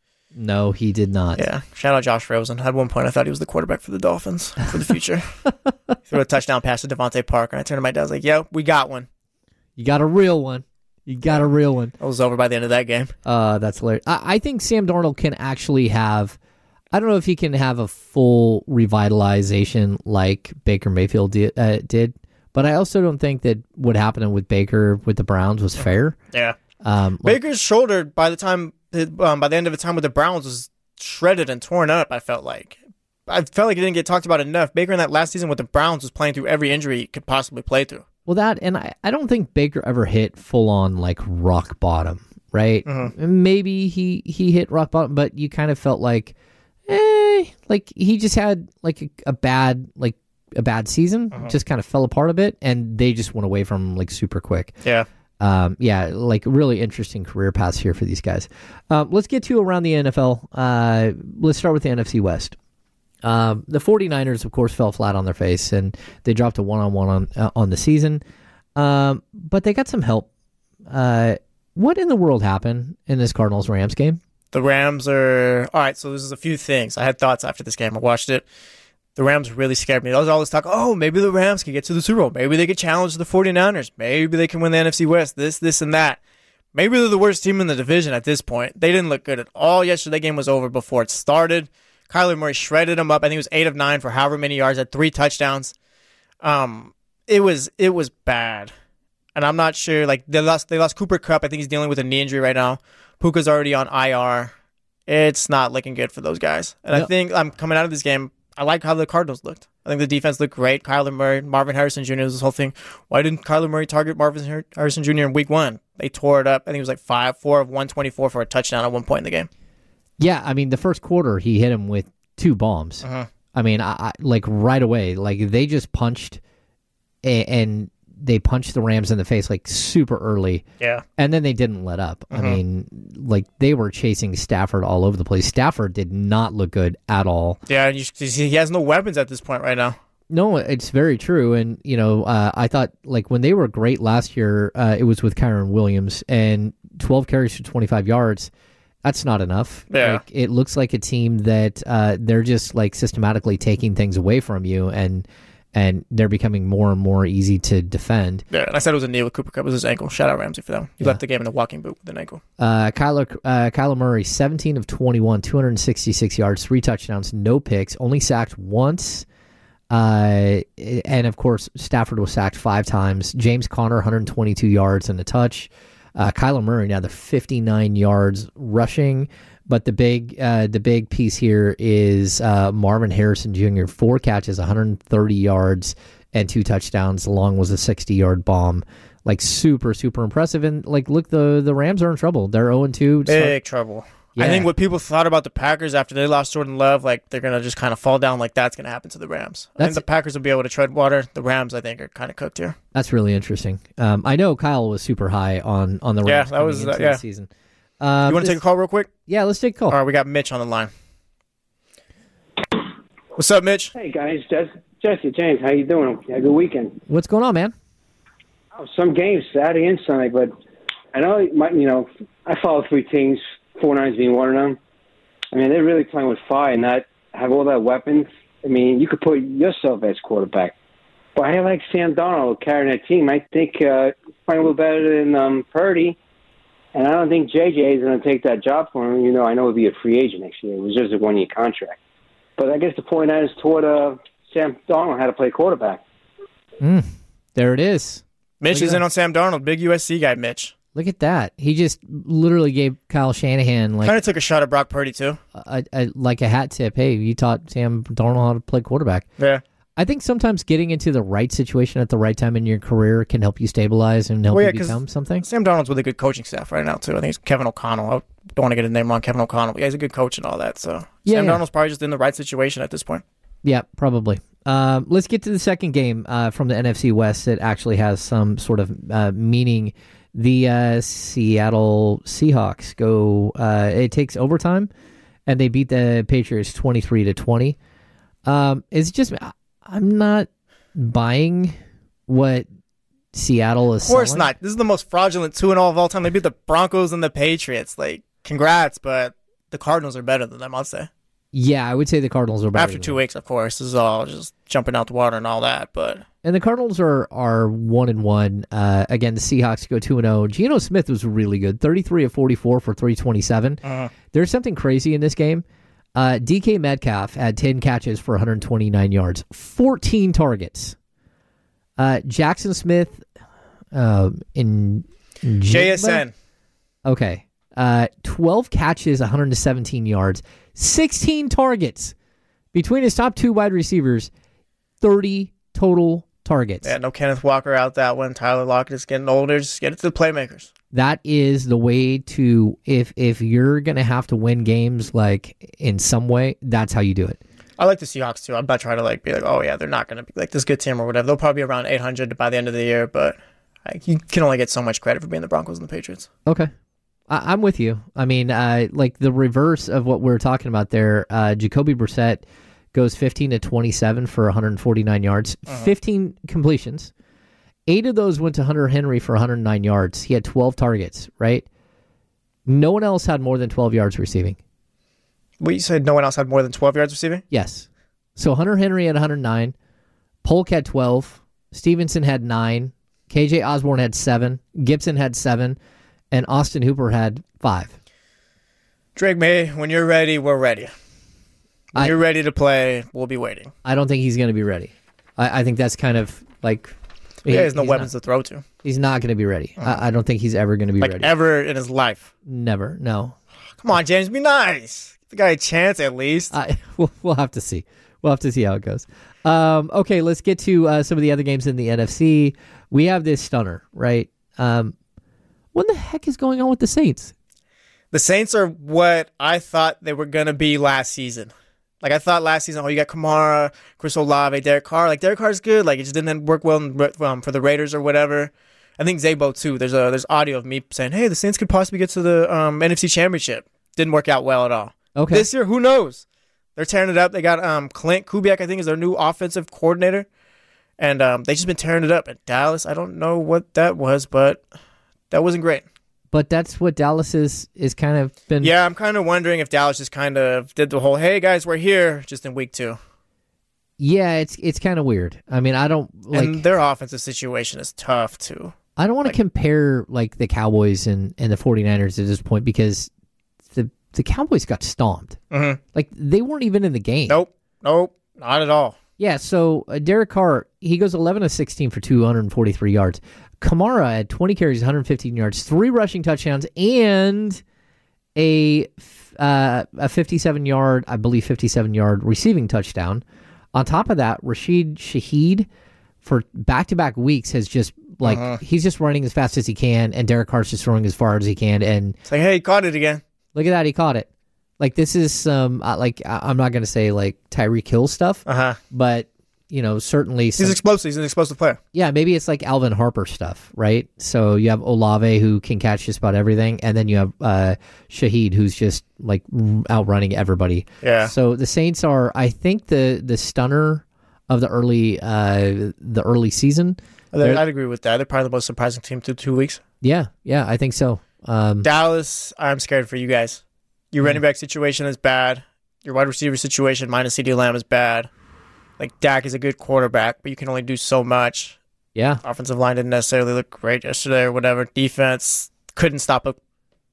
No, he did not. Yeah, shout out Josh Rosen. At one point, I thought he was the quarterback for the Dolphins for the future. Threw a touchdown pass to Devontae Parker, and I turned to my dad, I was like, yo, we got one. You got a real one. You got a real one. I was over by the end of that game. Uh, that's hilarious. I, I think Sam Darnold can actually have, I don't know if he can have a full revitalization like Baker Mayfield did, uh, did, but I also don't think that what happened with Baker with the Browns was fair. Yeah. Um, like, Baker's shoulder, by the time, um, by the end of the time with the Browns, was shredded and torn up, I felt like. I felt like it didn't get talked about enough. Baker in that last season with the Browns was playing through every injury he could possibly play through. Well, that, and I, I don't think Baker ever hit full-on, like, rock bottom, right? Mm-hmm. Maybe he, he hit rock bottom, but you kind of felt like, eh, like, he just had, like, a, a bad, like, a bad season, mm-hmm. just kind of fell apart a bit, and they just went away from him, like, super quick. Yeah. Um, yeah, like, really interesting career paths here for these guys. Um, let's get to around the N F L. Uh, let's start with the N F C West. Um, the 49ers, of course, fell flat on their face, and they dropped a one-on-one on uh, on the season. Um, but they got some help. Uh, what in the world happened in this Cardinals-Rams game? The Rams are... All right, so there's a few things. I had thoughts after this game. I watched it. The Rams really scared me. There was all this talk, oh, maybe the Rams can get to the Super Bowl. Maybe they could challenge the 49ers. Maybe they can win the N F C West. This, this, and that. Maybe they're the worst team in the division at this point. They didn't look good at all yesterday. That game was over before it started. Kyler Murray shredded him up. I think it was eight of nine for however many yards, had three touchdowns. Um, it was it was bad, and I'm not sure. Like they lost they lost Cooper Kupp. I think he's dealing with a knee injury right now. Puka's already on I R. It's not looking good for those guys. And no. I think I'm coming out of this game. I like how the Cardinals looked. I think the defense looked great. Kyler Murray, Marvin Harrison Junior was this whole thing. Why didn't Kyler Murray target Marvin Harrison Junior in week one? They tore it up. I think it was like five, four of one twenty-four for a touchdown at one point in the game. Yeah, I mean, the first quarter, he hit him with two bombs. Uh-huh. I mean, I, I, like right away, like they just punched a, and they punched the Rams in the face like super early. Yeah. And then they didn't let up. Uh-huh. I mean, like they were chasing Stafford all over the place. Stafford did not look good at all. Yeah, and you, he has no weapons at this point right now. No, it's very true. And, you know, uh, I thought like when they were great last year, uh, it was with Kyron Williams and twelve carries for twenty-five yards. That's not enough. Yeah. Like, it looks like a team that uh, they're just like systematically taking things away from you, and and they're becoming more and more easy to defend. Yeah, and I said it was a knee with Cooper Kupp. It was his ankle. Shout out Ramsey for that. He yeah. left the game in a walking boot with an ankle. Uh, Kyler uh, Kyler Murray, seventeen of twenty-one, two hundred sixty-six yards, three touchdowns, no picks, only sacked once. Uh, and of course, Stafford was sacked five times. James Conner, one hundred twenty-two yards and a touch. Uh, Kyler Murray now the fifty-nine yards rushing, but the big uh, the big piece here is uh, Marvin Harrison Junior Four catches, one hundred thirty yards and two touchdowns, along with a sixty-yard bomb. Like super super impressive. And like look, the the Rams are in trouble. They're oh and two. Big trouble. Yeah. I think what people thought about the Packers after they lost Jordan Love, like they're gonna just kind of fall down, like that's gonna happen to the Rams. I that's, think the Packers will be able to tread water. The Rams, I think, are kind of cooked here. That's really interesting. Um, I know Kyle was super high on, on the Rams. Yeah, that was into uh, yeah. the season. Um, you want to take a call real quick? Yeah, let's take a call. All right, we got Mitch on the line. What's up, Mitch? Hey guys, Jesse, Jesse James, how you doing? Had a good weekend. What's going on, man? Oh, some games Saturday and Sunday, but I know, my, you know, I follow three teams, four nines being one of them. I mean, they're really playing with fire and not have all that weapons. I mean, you could put yourself as quarterback. But I like Sam Darnold carrying that team. I think uh, he's playing a little better than um, Purdy. And I don't think J J is going to take that job for him. You know, I know he'll be a free agent next year. It was just a one-year contract. But I guess the point is toward uh, Sam Darnold how to play quarterback. Mm, there it is. Mitch is in on Sam Darnold, big U S C guy, Mitch. Look at that. He just literally gave Kyle Shanahan like kind of took a shot at Brock Purdy too. A, a, like a hat tip. Hey, you taught Sam Darnold how to play quarterback. Yeah. I think sometimes getting into the right situation at the right time in your career can help you stabilize and help well, yeah, you become something. Sam Darnold's with a good coaching staff right now, too. I think it's Kevin O'Connell. I don't want to get his name wrong, Kevin O'Connell. Yeah, he's a good coach and all that. So yeah, Sam yeah. Darnold's probably just in the right situation at this point. Yeah, probably. Um, let's get to the second game uh, from the N F C West that actually has some sort of uh, meaning. The uh, Seattle Seahawks go, uh, it takes overtime, and they beat the Patriots twenty-three to twenty. Um, it's just, I'm not buying what Seattle is Of course selling. not. This is the most fraudulent two and all of all time. They beat the Broncos and the Patriots. Like, congrats, but the Cardinals are better than them, I'll say. Yeah, I would say the Cardinals are better. After two weeks, of course. This is all just jumping out the water and all that, but... And the Cardinals are are one and one. Uh, again, the Seahawks go two and zero. Geno Smith was really good, thirty-three of forty-four for three twenty-seven. Uh-huh. There's something crazy in this game. Uh, D K Metcalf had ten catches for one hundred twenty-nine yards, fourteen targets. Uh, Jackson Smith uh, in, in J S N. Okay, uh, twelve catches, one hundred seventeen yards, sixteen targets between his top two wide receivers. thirty total targets. Yeah, no Kenneth Walker out that one. Tyler Lockett is getting older. Just get it to the playmakers. That is the way to, if if you're going to have to win games like in some way, that's how you do it. I like the Seahawks too. I'm not trying to like be like, oh yeah, they're not going to be like this good team or whatever. They'll probably be around eight hundred by the end of the year, but like, you can only get so much credit for being the Broncos and the Patriots. Okay. I, I'm with you. I mean, uh, like the reverse of what we we're talking about there, uh, Jacoby Brissett goes fifteen to twenty-seven for one hundred forty-nine yards, uh-huh. fifteen completions. Eight of those went to Hunter Henry for one hundred nine yards. He had twelve targets, right? No one else had more than twelve yards receiving. What, you said no one else had more than twelve yards receiving? Yes. So Hunter Henry had one hundred nine. Polk had twelve. Stevenson had nine. K J Osborne had seven. Gibson had seven. And Austin Hooper had five. Drake May, when you're ready, we're ready. When I, you're ready to play, we'll be waiting. I don't think he's going to be ready. I, I think that's kind of like... He, yeah, he has no weapons not, to throw to. He's not going to be ready. Mm. I, I don't think he's ever going to be like ready. Like ever in his life? Never, no. Come on, James, be nice. Give the guy a chance at least. I, we'll, we'll have to see. We'll have to see how it goes. Um, okay, let's get to uh, some of the other games in the N F C. We have this stunner, right? Um, what the heck is going on with the Saints? The Saints are what I thought they were going to be last season. Like, I thought last season, oh, you got Kamara, Chris Olave, Derek Carr. Like, Derek Carr's good. Like, it just didn't work well in, um, for the Raiders or whatever. I think Zabo, too. There's a there's audio of me saying, hey, the Saints could possibly get to the um, N F C Championship. Didn't work out well at all. Okay. This year, who knows? They're tearing it up. They got um, Clint Kubiak, I think, is their new offensive coordinator. And um, they've just been tearing it up. At Dallas, I don't know what that was, but that wasn't great. But that's what Dallas is is kind of been... Yeah, I'm kind of wondering if Dallas just kind of did the whole, hey, guys, we're here, just in week two. Yeah, it's it's kind of weird. I mean, I don't... like. And their offensive situation is tough, too. I don't want like, to compare like the Cowboys and, and the 49ers at this point because the the Cowboys got stomped. Mm-hmm. Like, they weren't even in the game. Nope. Nope. Not at all. Yeah, so uh, Derek Carr, he goes eleven of sixteen for two hundred forty-three yards. Kamara had twenty carries, one hundred fifteen yards, three rushing touchdowns, and a uh, a fifty-seven-yard, I believe fifty-seven-yard receiving touchdown. On top of that, Rashid Shaheed, for back-to-back weeks, has just, like, uh-huh. he's just running as fast as he can, and Derek Carr's just throwing as far as he can. And it's like, hey, he caught it again. Look at that, he caught it. Like, this is some, uh, like, I'm not going to say, like, Tyreek Hill stuff, uh-huh. but, you know, certainly... Some, he's explosive. He's an explosive player. Yeah, maybe it's like Alvin Harper stuff, right? So you have Olave, who can catch just about everything, and then you have uh, Shaheed, who's just, like, outrunning everybody. Yeah. So the Saints are, I think, the the stunner of the early uh, the early season. I'd agree with that. They're probably the most surprising team through two weeks. Yeah, yeah, I think so. Um, Dallas, I'm scared for you guys. Your Mm. running back situation is bad. Your wide receiver situation minus CeeDee Lamb is bad. Like, Dak is a good quarterback, but you can only do so much. yeah, Offensive line didn't necessarily look great yesterday or whatever. Defense couldn't stop a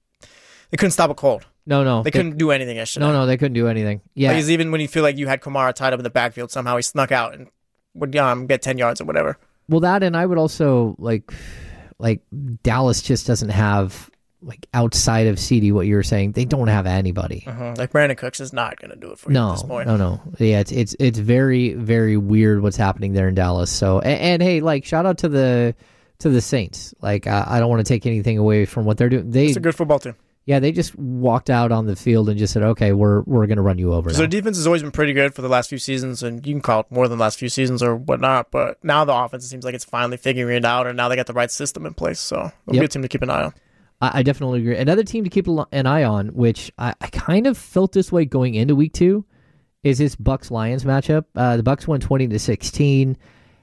they couldn't stop a cold. no, no, They couldn't do anything yesterday. No, no, they couldn't do anything. Yeah, Like, even when you feel like you had Kamara tied up in the backfield, somehow he snuck out and would um, get ten yards or whatever. well, that and I would also like, like Dallas just doesn't have like outside of C D what you were saying. They don't have anybody. Uh-huh. Like, Brandon Cooks is not going to do it for you No, at this point. no, no. Yeah, it's it's it's very very weird what's happening there in Dallas. So and, and hey, like shout out to the to the Saints. Like I, I don't want to take anything away from what they're doing. They It's a good football team. yeah, they just walked out on the field and just said, okay, we're we're gonna run you over. So Now. their defense has always been pretty good for the last few seasons, and you can call it more than the last few seasons or whatnot. But now the offense, it seems like it's finally figuring it out, and now they got the right system in place. So it'll Yep. be a team to keep an eye on. I, I definitely agree. Another team to keep a lo- an eye on, which I, I kind of felt this way going into week two, is this Bucks Lions matchup. Uh, the Bucks won twenty to sixteen.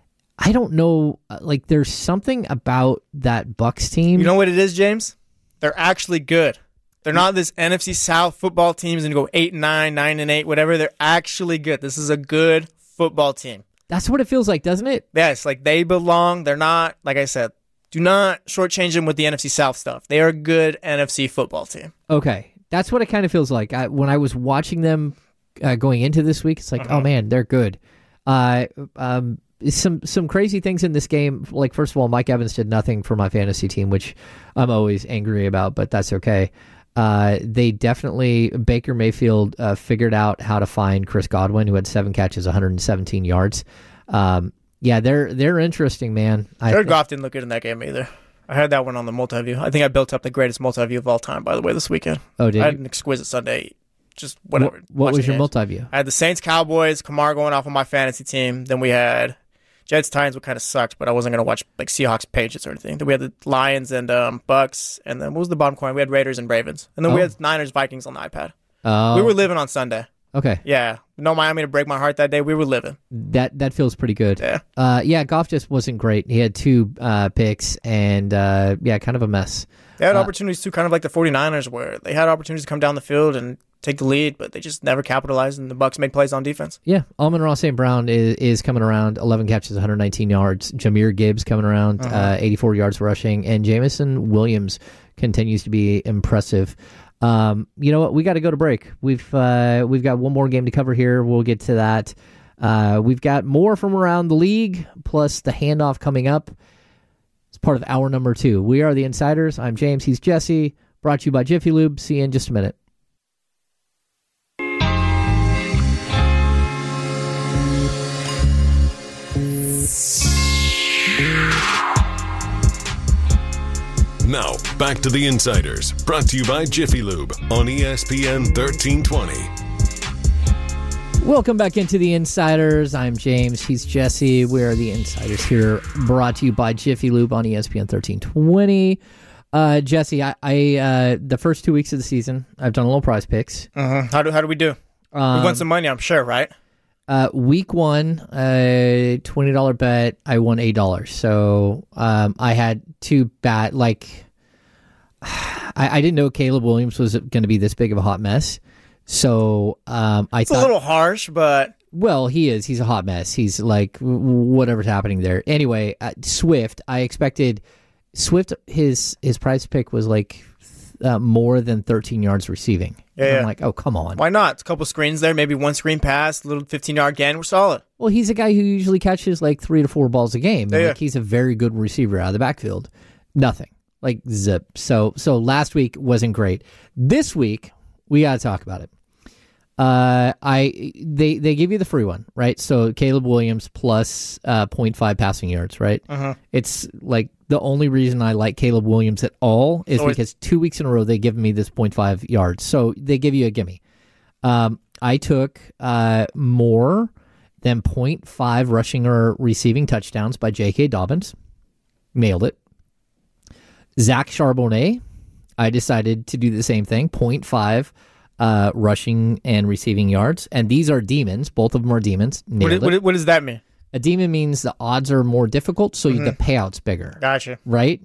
I don't know, uh, like there's something about that Bucks team. You know what it is, James? They're actually good. They're not this N F C South football teams and go eight and nine, nine and eight, whatever. They're actually good. This is a good football team. That's what it feels like, doesn't it? Yes, like they belong. They're not, like I said, do not shortchange them with the N F C South stuff. They are a good N F C football team. Okay, that's what it kind of feels like. I, when I was watching them uh, going into this week, it's like, Uh-huh. oh man, they're good. Uh, um, some some crazy things in this game. Like first of all, Mike Evans did nothing for my fantasy team, which I'm always angry about, but that's okay. Uh, they definitely Baker Mayfield uh, figured out how to find Chris Godwin, who had seven catches, one hundred seventeen yards. Um, yeah, they're they're interesting, man. I Jared thi- Goff didn't look good in that game either. I had that one on the multi-view. I think I built up the greatest multi-view of all time, by the way, this weekend. Oh, did I had you? an exquisite Sunday. Just whatever. What, what was watching your games. multi-view? I had the Saints, Cowboys, Kamara going off on my fantasy team. Then we had Jets, Titans, what kind of sucked, but I wasn't going to watch like Seahawks, Patriots or anything. Then we had the Lions and um, Bucks. And then what was the bottom corner? We had Raiders and Ravens. And then we Oh. had Niners, Vikings on the iPad. Oh, We were living on Sunday. okay. Yeah. No Miami to break my heart that day. We were living. That that feels pretty good. Yeah. Uh, yeah, Goff just wasn't great. He had two uh, picks and uh, yeah, kind of a mess. They had Uh, opportunities too, kind of like the 49ers, where they had opportunities to come down the field and take the lead, but they just never capitalized, and the Bucks made plays on defense. Yeah, Amon-Ra Saint Brown is, is coming around, eleven catches, one hundred nineteen yards. Jameer Gibbs coming around, Uh-huh. uh, eighty-four yards rushing, and Jamison Williams continues to be impressive. Um, you know what? We got to go to break. We've uh, we've got one more game to cover here. We'll get to that. Uh, we've got more from around the league, plus the handoff coming up. It's part of hour number two. We are the Insiders. I'm James. He's Jesse. Brought to you by Jiffy Lube. See you in just a minute. Now, back to the Insiders, brought to you by Jiffy Lube on E S P N thirteen twenty. Welcome back into the Insiders. I'm James. He's Jesse. We are the Insiders here, brought to you by Jiffy Lube on E S P N thirteen twenty. Uh, Jesse, I, I uh, the first two weeks of the season, I've done a little prize picks. Uh-huh. How do how do we do? Um, we won some money, I'm sure, right? Uh, week one, uh, twenty dollar bet, I won eight dollars. So um, I had two bad, like, I, I didn't know Caleb Williams was going to be this big of a hot mess. So um, I It's thought, a little harsh, but well, he is. He's a hot mess. He's like, w- whatever's happening there. Anyway, uh, Swift, I expected Swift, his, his prize pick was like uh, more than thirteen yards receiving. Yeah, And I'm yeah. like, oh, come on. why not? It's a couple screens there, maybe one screen pass, a little fifteen-yard gain. We're solid. Well, he's a guy who usually catches like three to four balls a game. Yeah, like yeah. he's a very good receiver out of the backfield. Nothing. Like zip. So so last week wasn't great. This week, we gotta talk about it. Uh I they they give you the free one, right? So Caleb Williams plus uh point five passing yards, right? Uh-huh. It's like the only reason I like Caleb Williams at all is So it's- because two weeks in a row they give me this point five yards. So they give you a gimme. Um, I took uh, more than point five rushing or receiving touchdowns by J K. Dobbins. Nailed it. Zach Charbonnet, I decided to do the same thing, point five uh, rushing and receiving yards. And these are demons. Both of them are demons. What, Nailed do- it. what, do- what does that mean? A demon means the odds are more difficult, so Mm-hmm. the payout's bigger. Gotcha. Right?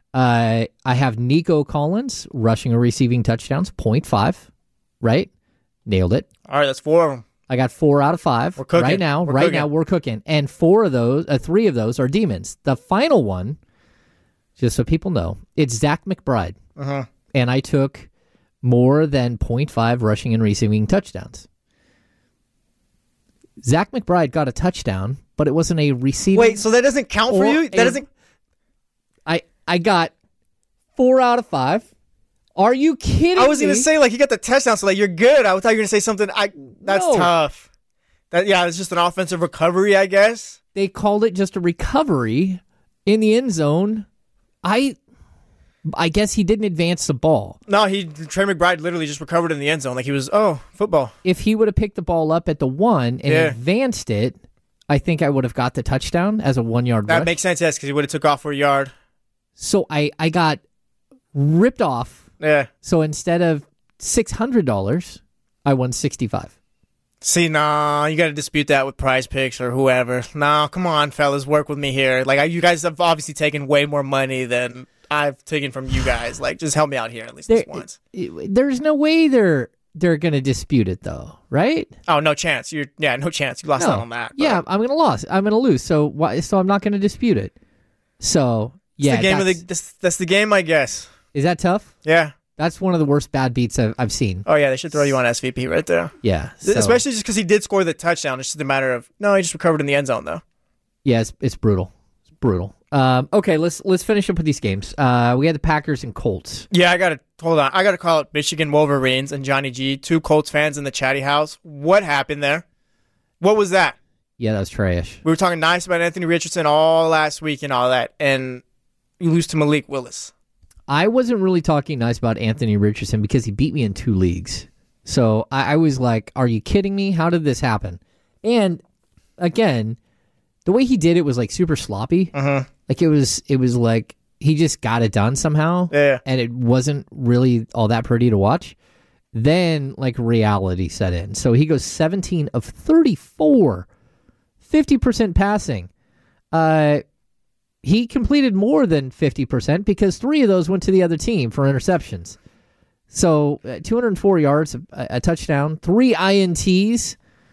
Uh, I have Nico Collins rushing or receiving touchdowns, point five, right? Nailed it. All right, that's four of them. I got four out of five. We're cooking. Right now, We're right cooking. now, we're cooking. And four of those, uh, three of those are demons. The final one, just so people know, it's Zach McBride. Uh-huh. And I took more than point five rushing and receiving touchdowns. Zach McBride got a touchdown, but it wasn't a receiving. Wait, so that doesn't count for or you? a- That doesn't. I I got four out of five. Are you kidding me? I was gonna say like you got the touchdown, so like you're good. I thought you were gonna say something. I that's No. tough. That yeah, it's just an offensive recovery, I guess. They called it just a recovery in the end zone. I I guess he didn't advance the ball. No, he Trey McBride literally just recovered in the end zone, like he was oh football. If he would have picked the ball up at the one and Yeah. advanced it, I think I would have got the touchdown as a one yard That rush. makes sense, yes, because he would have took off for a yard. So I, I got ripped off. Yeah. So instead of six hundred dollars, I won sixty-five. See, nah, you got to dispute that with Prize Picks or whoever. Nah, come on, fellas, work with me here. Like, I, you guys have obviously taken way more money than I've taken from you guys. Like, just help me out here at least There, this once. there's no way they're they're gonna dispute it though, right? Oh, no chance. You're yeah, no chance. You lost No. out on that. but Yeah, I'm gonna lose. I'm gonna lose. So why? So I'm not gonna dispute it. So it's yeah, the game of that's, the. That's, that's the game, I guess. is that tough? Yeah. That's one of the worst bad beats I've, I've seen. Oh yeah, they should throw you on S V P right there. Yeah, so, Especially just because he did score the touchdown. It's just a matter of no, he just recovered in the end zone though. yeah, it's, it's brutal. It's brutal. Um, okay, let's let's finish up with these games. Uh, we had the Packers and Colts. Yeah, I gotta hold on. I gotta call it Michigan Wolverines and Johnny G, two Colts fans in the chatty house. What happened there? What was that? Yeah, that was trash. We were talking nice about Anthony Richardson all last week and all that, and you lose to Malik Willis. I wasn't really talking nice about Anthony Richardson because he beat me in two leagues. So I, I was like, are you kidding me? How did this happen? And again, the way he did it was like super sloppy. Uh-huh. Like it was it was like he just got it done somehow. Yeah. And it wasn't really all that pretty to watch. Then like reality set in. So he goes seventeen of thirty-four, fifty percent passing. Uh He completed more than fifty percent because three of those went to the other team for interceptions. So uh, two hundred four yards, a, a touchdown, three I N Ts,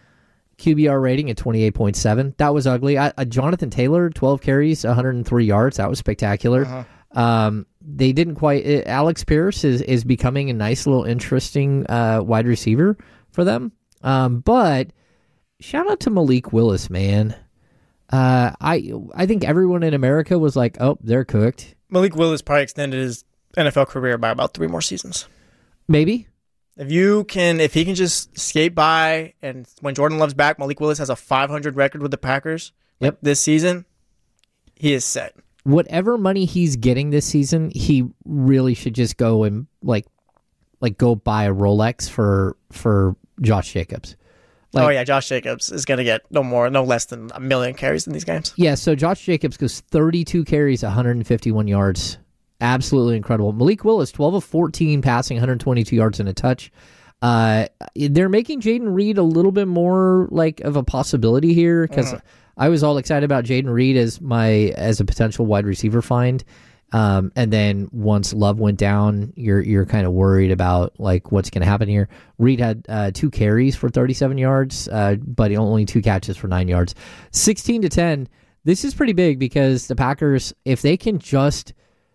Q B R rating at twenty-eight point seven. That was ugly. I, uh, Jonathan Taylor, twelve carries, one hundred three yards. That was spectacular. Uh-huh. Um, they didn't quite. Uh, Alex Pierce is, is becoming a nice little interesting uh, wide receiver for them. Um, but shout out to Malik Willis, man. Uh, I I think everyone in America was like, oh, they're cooked. Malik Willis probably extended his N F L career by about three more seasons. Maybe. If you can, if he can just skate by, and when Jordan Love's back, Malik Willis has a five hundred record with the Packers. Yep. Like, this season, he is set. Whatever money he's getting this season, he really should just go and like, like go buy a Rolex for for Josh Jacobs. Like, oh yeah, Josh Jacobs is gonna get no more, no less than a million carries in these games. Yeah, so Josh Jacobs goes thirty-two carries, one hundred fifty-one yards. Absolutely incredible. Malik Willis, twelve of fourteen passing, one hundred twenty-two yards and a touch. Uh, they're making Jaden Reed a little bit more like of a possibility here because Mhm. I was all excited about Jaden Reed as my as a potential wide receiver find. Um, and then once Love went down, you're you're kind of worried about like what's going to happen here. Reed had uh, two carries for thirty-seven yards, uh, but only two catches for nine yards. sixteen to ten. This is pretty big because the Packers, if they can just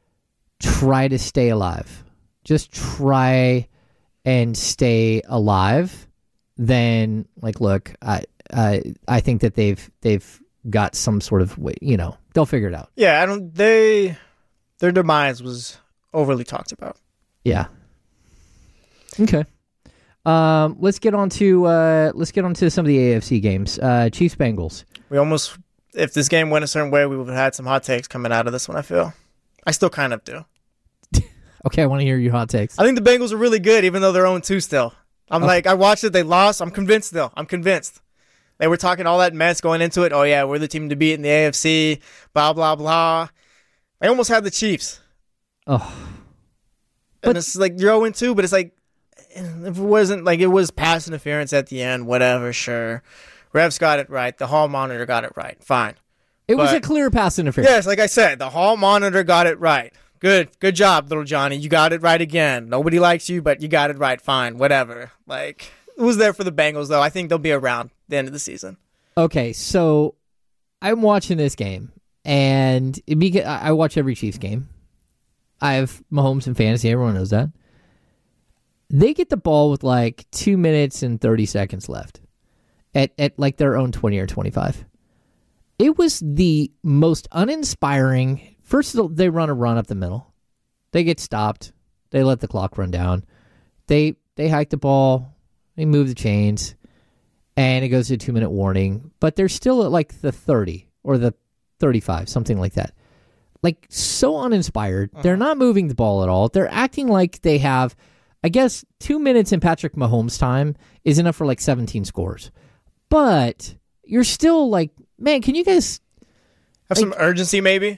try to stay alive, just try and stay alive, then like look, I I I think that they've they've got some sort of way, you know, they'll figure it out. Yeah, I don't. They their demise was overly talked about. Yeah. Okay. Um, let's get on to uh, let's get on to some of the A F C games. Uh, Chiefs Bengals. We almost, if this game went a certain way, we would have had some hot takes coming out of this one. I feel, I still kind of do. Okay, I want to hear your hot takes. I think the Bengals are really good, even though they're oh and two still. I'm Okay. like, I watched it, they lost. I'm convinced still. I'm convinced. They were talking all that mess going into it. Oh yeah, we're the team to beat in the A F C. Blah blah blah. They almost had the Chiefs. Oh, And But- it's like you're oh and two, but it's like if it wasn't like it was pass interference at the end, whatever, sure. Revs got it right. The hall monitor got it right. Fine. it was But- a clear pass interference. Yes, like I said, the hall monitor got it right. Good. Good job, little Johnny. You got it right again. Nobody likes you, but you got it right. Fine. Whatever. Like, it was there for the Bengals, though. I think they'll be around at the end of the season. Okay, so I'm watching this game, and it beca- I watch every Chiefs game. I have Mahomes in fantasy. Everyone knows that. They get the ball with like two minutes and thirty seconds left at, at like their own twenty or twenty-five. It was the most uninspiring. First, they run a run up the middle. They get stopped. They let the clock run down. They they hike the ball. They move the chains. And it goes to a two-minute warning. But they're still at like the thirty or the thirty-five, something like that. Like, so uninspired. Uh-huh. They're not moving the ball at all. They're acting like they have, I guess, two minutes in Patrick Mahomes' time is enough for like seventeen scores. But you're still like, man, can you guys... Have like, some urgency, maybe?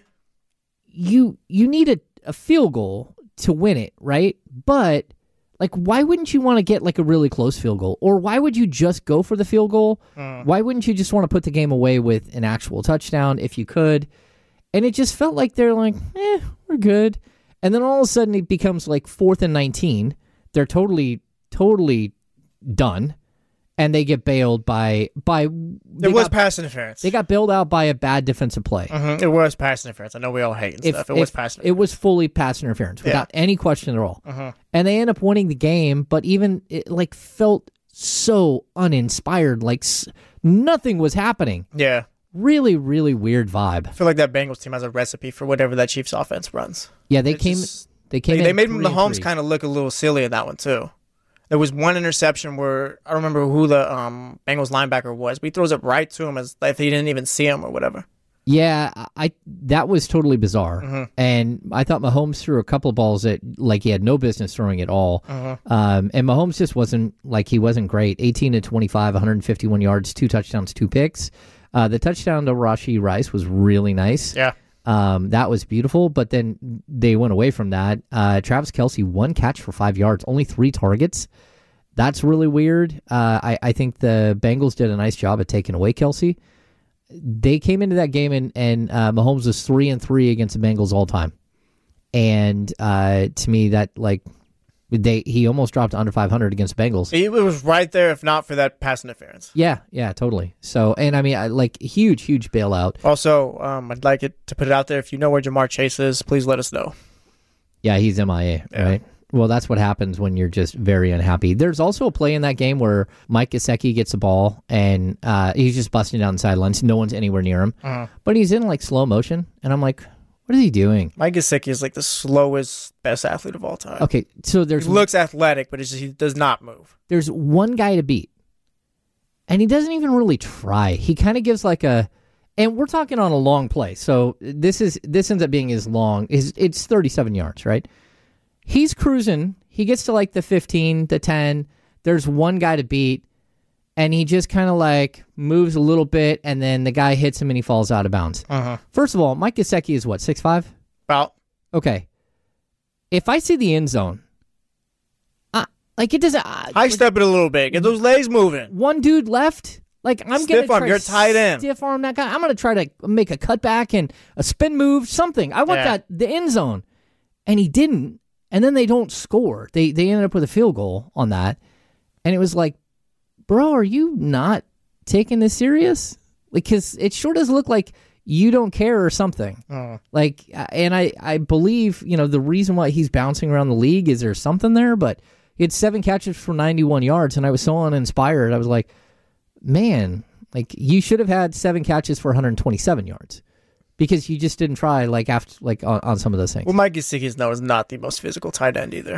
You you need a, a field goal to win it, right? But, like, why wouldn't you want to get, like, a really close field goal? Or why would you just go for the field goal? Mm. Why wouldn't you just want to put the game away with an actual touchdown if you could? And it just felt like they're like, eh, we're good. And then all of a sudden it becomes, like, fourth and nineteen. They're totally, totally done. And they get bailed by... by There was got, pass interference. They got bailed out by a bad defensive play. Mm-hmm. It was pass interference. I know we all hate and if, stuff. It if, was pass interference. It was fully pass interference without yeah. any question at all. Mm-hmm. And they end up winning the game, but even it like felt so uninspired. Like s- nothing was happening. Yeah. Really, really weird vibe. I feel like that Bengals team has a recipe for whatever that Chiefs offense runs. Yeah, they it's came... Just, they came They, in they made three Mahomes three. kind of look a little silly in that one, too. There was one interception where I don't remember who the um, Bengals linebacker was, but he throws it right to him as if he didn't even see him or whatever. Yeah, I that was totally bizarre. Mm-hmm. And I thought Mahomes threw a couple of balls that like he had no business throwing at all. Mm-hmm. Um, and Mahomes just wasn't like he wasn't great. eighteen to twenty-five, one hundred fifty-one yards, two touchdowns, two picks. Uh, the touchdown to Rashee Rice was really nice. Yeah. Um, that was beautiful, but then they went away from that. Uh, Travis Kelce, one catch for five yards, only three targets. That's really weird. Uh, I, I think the Bengals did a nice job at taking away Kelce. They came into that game and, and uh, Mahomes was three and three against the Bengals all time. And uh, to me, that like they he almost dropped under five hundred against the Bengals. It was right there if not for that pass interference. Yeah, yeah, totally. So, and I mean, I, like huge, huge bailout. Also, um, I'd like it to put it out there. If you know where Jamar Chase is, please let us know. Yeah, he's M I A, yeah. Right? Well, that's what happens when you're just very unhappy. There's also a play in that game where Mike Gesicki gets the ball, and uh, he's just busting down the sidelines. No one's anywhere near him. Uh-huh. But he's in, like, slow motion, and I'm like, what is he doing? Mike Gesicki is, like, the slowest, best athlete of all time. Okay, so there's... He looks athletic, but it's just, he does not move. There's one guy to beat, and he doesn't even really try. He kind of gives, like, a... And we're talking on a long play, so this is this ends up being his long... His, it's thirty-seven yards, right? He's cruising. He gets to like the fifteen, the ten. There's one guy to beat, and he just kind of like moves a little bit, and then the guy hits him and he falls out of bounds. Uh-huh. First of all, Mike Gesicki is what, six five? About. Okay. If I see the end zone, uh, like it doesn't... Uh, High step it a little bit. Get those legs moving. One dude left. Like I'm stiff gonna arm. You're tight end. Stiff arm that guy. I'm gonna try to make a cutback and a spin move, something. I want yeah. that the end zone, and he didn't. And then they don't score. They they ended up with a field goal on that. And it was like, bro, are you not taking this serious? Because it sure does look like you don't care or something. Uh. Like, and I, I believe, you know, the reason why he's bouncing around the league is there's something there, but he had seven catches for ninety-one yards, and I was so uninspired. I was like, man, like you should have had seven catches for one hundred twenty-seven yards. Because you just didn't try, like after, like on, on some of those things. Well, Mike Gesicki is known as not the most physical tight end either.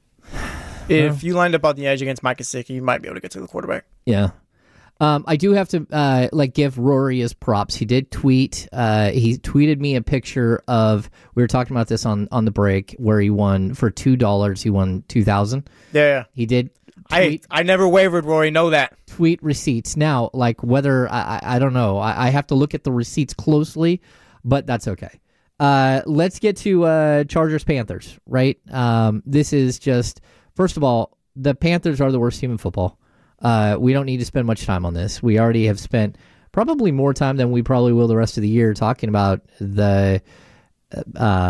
If you lined up on the edge against Mike Gesicki, you might be able to get to the quarterback. Yeah, um, I do have to uh, like give Rory his props. He did tweet. Uh, he tweeted me a picture of. We were talking about this on, on the break where he won for two dollars. He won two thousand. Yeah, he did. Tweet, I I never wavered, Rory. Know that. Tweet receipts now. Like whether I I, I don't know. I, I have to look at the receipts closely. But that's okay. Uh, let's get to uh, Chargers-Panthers, right? Um, this is just, first of all, the Panthers are the worst team in football. Uh, we don't need to spend much time on this. We already have spent probably more time than we probably will the rest of the year talking about the um,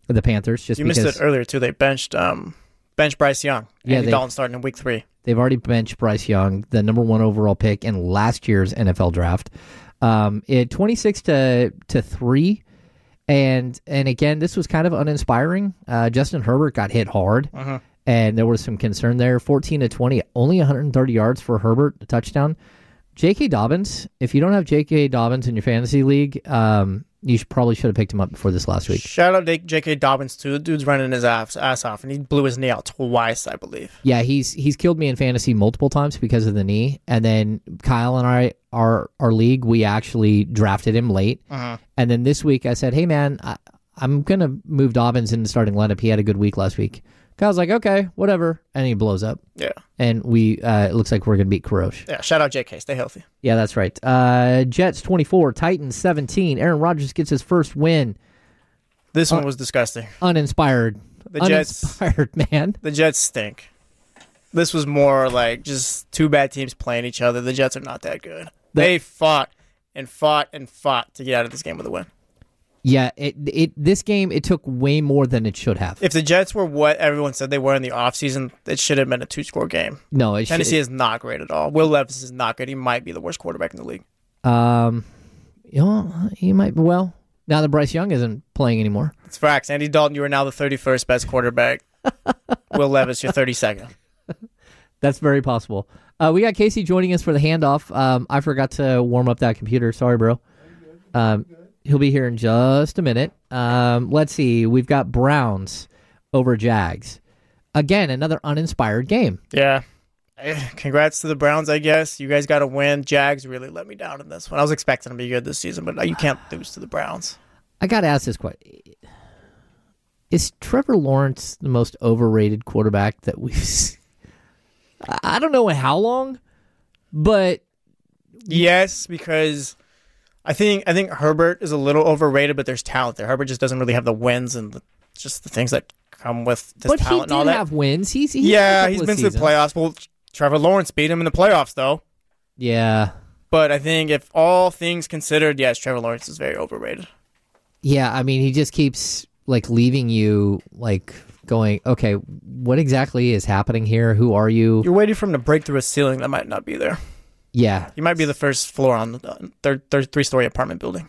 The Panthers, just You because missed it earlier too. They benched um benched Bryce Young. Yeah, Andy they- Dalton starting in week three. they've already benched Bryce Young, the number one overall pick in last year's N F L draft. Um, it twenty-six to to three, and and again, this was kind of uninspiring. Uh, Justin Herbert got hit hard, Uh-huh. and there was some concern there. fourteen to twenty, only one hundred thirty yards for Herbert, a touchdown. J K. Dobbins, if you don't have J K. Dobbins in your fantasy league, um, you should, probably should have picked him up before this last week. Shout out to J K. Dobbins too. The dude's running his ass, ass off, and he blew his knee out twice, I believe. Yeah, he's he's killed me in fantasy multiple times because of the knee. And then Kyle and I, our our league, we actually drafted him late. Uh-huh. And then this week I said, hey, man, I, I'm going to move Dobbins into starting lineup. He had a good week last week. Kyle's like, okay, whatever. And he blows up. Yeah, And we uh, it looks like we're going to beat Karosh. yeah. Shout out J K. Stay healthy. Yeah, that's right. Uh, Jets twenty-four, Titans seventeen. Aaron Rodgers gets his first win. This one was disgusting. Uninspired. The Jets- Uninspired, man. The Jets stink. This was more like just two bad teams playing each other. The Jets are not that good. They fought and fought and fought to get out of this game with a win. Yeah, it it this game, it took way more than it should have. If the Jets were what everyone said they were in the offseason, it should have been a two-score game. No, it Tennessee should, is not great at all. Will Levis is not good. He might be the worst quarterback in the league. Um, you know, he might. Well, now that Bryce Young isn't playing anymore. It's facts. Andy Dalton, you are now the thirty-first best quarterback. Will Levis, you're thirty-second. That's very possible. Uh, we got Casey joining us for the handoff. Um, I forgot to warm up that computer. Sorry, bro. Um, he'll be here in just a minute. Um, let's see. We've got Browns over Jags. Again, another uninspired game. Yeah. Eh, Congrats to the Browns, I guess. You guys got to win. Jags really let me down in this one. I was expecting them to be good this season, but you can't lose to the Browns. I got to ask this question. Is Trevor Lawrence the most overrated quarterback that we've seen? I don't know in how long, but Yes, because I think I think Herbert is a little overrated, but there's talent there. Herbert just doesn't really have the wins and the, just the things that come with this but he talent did and all that. have wins. He's, he's yeah, had a he's couple been of to the seasons. playoffs. Well, Trevor Lawrence beat him in the playoffs, though. Yeah, But I think if all things considered, yes, Trevor Lawrence is very overrated. yeah. I mean, he just keeps like leaving you like going, okay, what exactly is happening here? Who are you? You're waiting for him to break through a ceiling that might not be there. Yeah, He might be the first floor on the third, third three-story apartment building.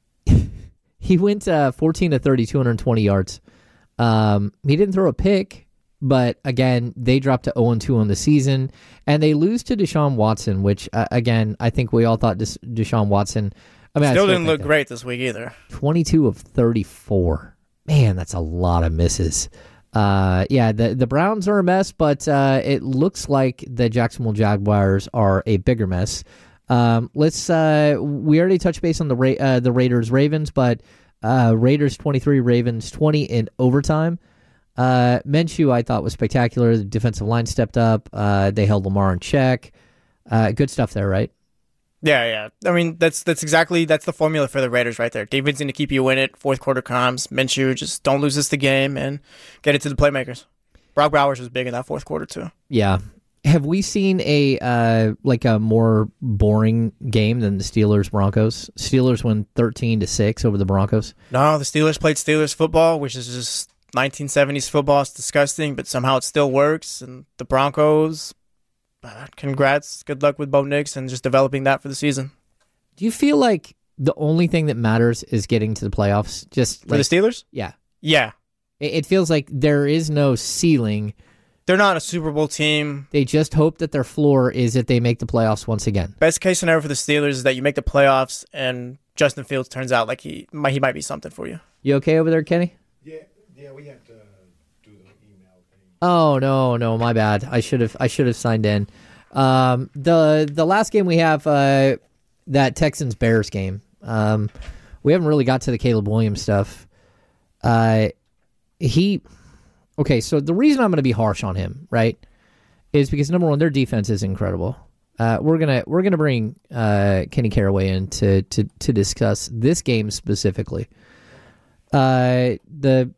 he went uh, fourteen to thirty, two hundred twenty yards. Um, he didn't throw a pick, but again, they dropped to oh and two on the season, and they lose to Deshaun Watson, which uh, again, I think we all thought Des- Deshaun Watson. I mean, I Still still didn't think look that. great this week either. twenty-two of thirty-four. Man, that's a lot of misses. Uh, yeah, the the Browns are a mess, but uh, it looks like the Jacksonville Jaguars are a bigger mess. Um, let's. Uh, we already touched base on the Ra- uh, the Raiders Ravens, but uh, Raiders twenty-three, Ravens twenty in overtime. Uh, Minshew, I thought, was spectacular. The defensive line stepped up. Uh, they held Lamar in check. Uh, good stuff there, right? Yeah, yeah. I mean, that's that's exactly that's the formula for the Raiders right there. David's going to keep you in it. Fourth quarter comes. Minshew, just don't lose this the game and get it to the playmakers. Brock Bowers was big in that fourth quarter too. Yeah. Have we seen a uh, like a more boring game than the Steelers Broncos? Steelers win thirteen to six over the Broncos. No, the Steelers played Steelers football, which is just nineteen seventies football. It's disgusting, but somehow it still works. And the Broncos, uh, congrats. Good luck with Bo Nix and just developing that for the season. Do you feel like the only thing that matters is getting to the playoffs? Just For like, the Steelers? yeah, Yeah. it, it feels like there is no ceiling. They're not a Super Bowl team. They just hope that their floor is that they make the playoffs once again. Best case scenario for the Steelers is that you make the playoffs and Justin Fields turns out like he might, he might be something for you. You okay over there, Kenny? Yeah, yeah, we have to do the email thing. Oh no, no, my bad. I should have I should have signed in. Um, the the last game we have, uh, that Texans Bears game. Um, we haven't really got to the Caleb Williams stuff. Uh, he okay. So the reason I'm going to be harsh on him, right, is because number one, their defense is incredible. Uh, we're gonna we're gonna bring uh, Kenny Caraway in to, to to discuss this game specifically. Uh, the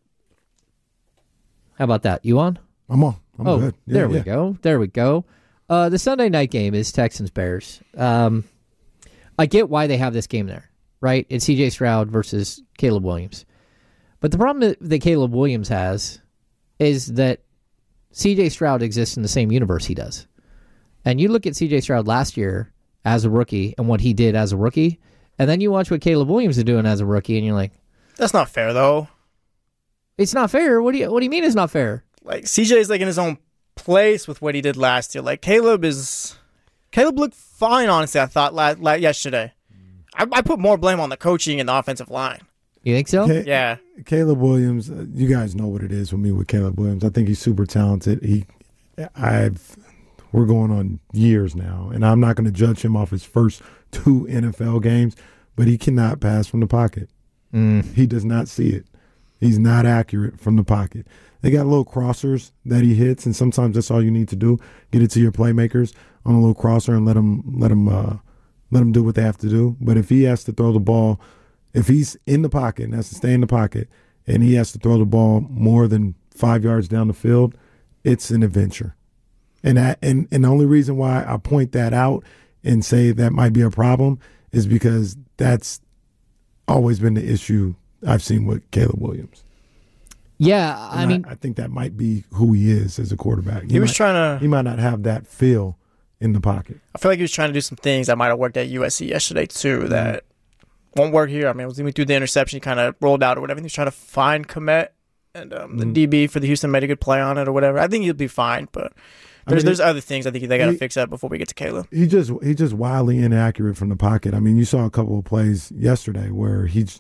how about that? You on? I'm on. I'm oh, good. Yeah, there we yeah. go. There we go. Uh, the Sunday night game is Texans Bears. Um, I get why they have this game there, right? It's C J Stroud versus Caleb Williams. But the problem that, that Caleb Williams has is that C J Stroud exists in the same universe he does. And you look at C J Stroud last year as a rookie and what he did as a rookie, and then you watch what Caleb Williams is doing as a rookie, and you're like, That's not fair, though. it's not fair. What do you What do you mean it's not fair? Like, C J is like in his own place with what he did last year. Like, Caleb is... Caleb looked fine, honestly, I thought, la- la- yesterday. I-, I put more blame on the coaching and the offensive line. You think so? Ca- Yeah. Caleb Williams, uh, you guys know what it is with me with Caleb Williams. I think he's super talented. He, I've, we're going on years now, and I'm not going to judge him off his first two N F L games, but he cannot pass from the pocket. Mm. He does not see it. He's not accurate from the pocket. They got little crossers that he hits, and sometimes that's all you need to do. Get it to your playmakers on a little crosser and let them let them uh, let them do what they have to do. But if he has to throw the ball, if he's in the pocket and has to stay in the pocket, and he has to throw the ball more than five yards down the field, it's an adventure. And that, and and the only reason why I point that out and say that might be a problem is because that's always been the issue I've seen with Caleb Williams. Yeah, I And mean, I, I think that might be who he is as a quarterback. He was might, trying He to... might not have that feel in the pocket. I feel like he was trying to do some things that might have worked at U S C yesterday, too, that won't work here. I mean, it was even through the interception, he kind of rolled out or whatever. He was trying to find Komet, and um, the Mhm. D B for the Houston made a good play on it or whatever. I think he'll be fine, but there's mean, there's other things I think they got to he- fix up before we get to Caleb. He just he just wildly inaccurate from the pocket. I mean, you saw a couple of plays yesterday where he's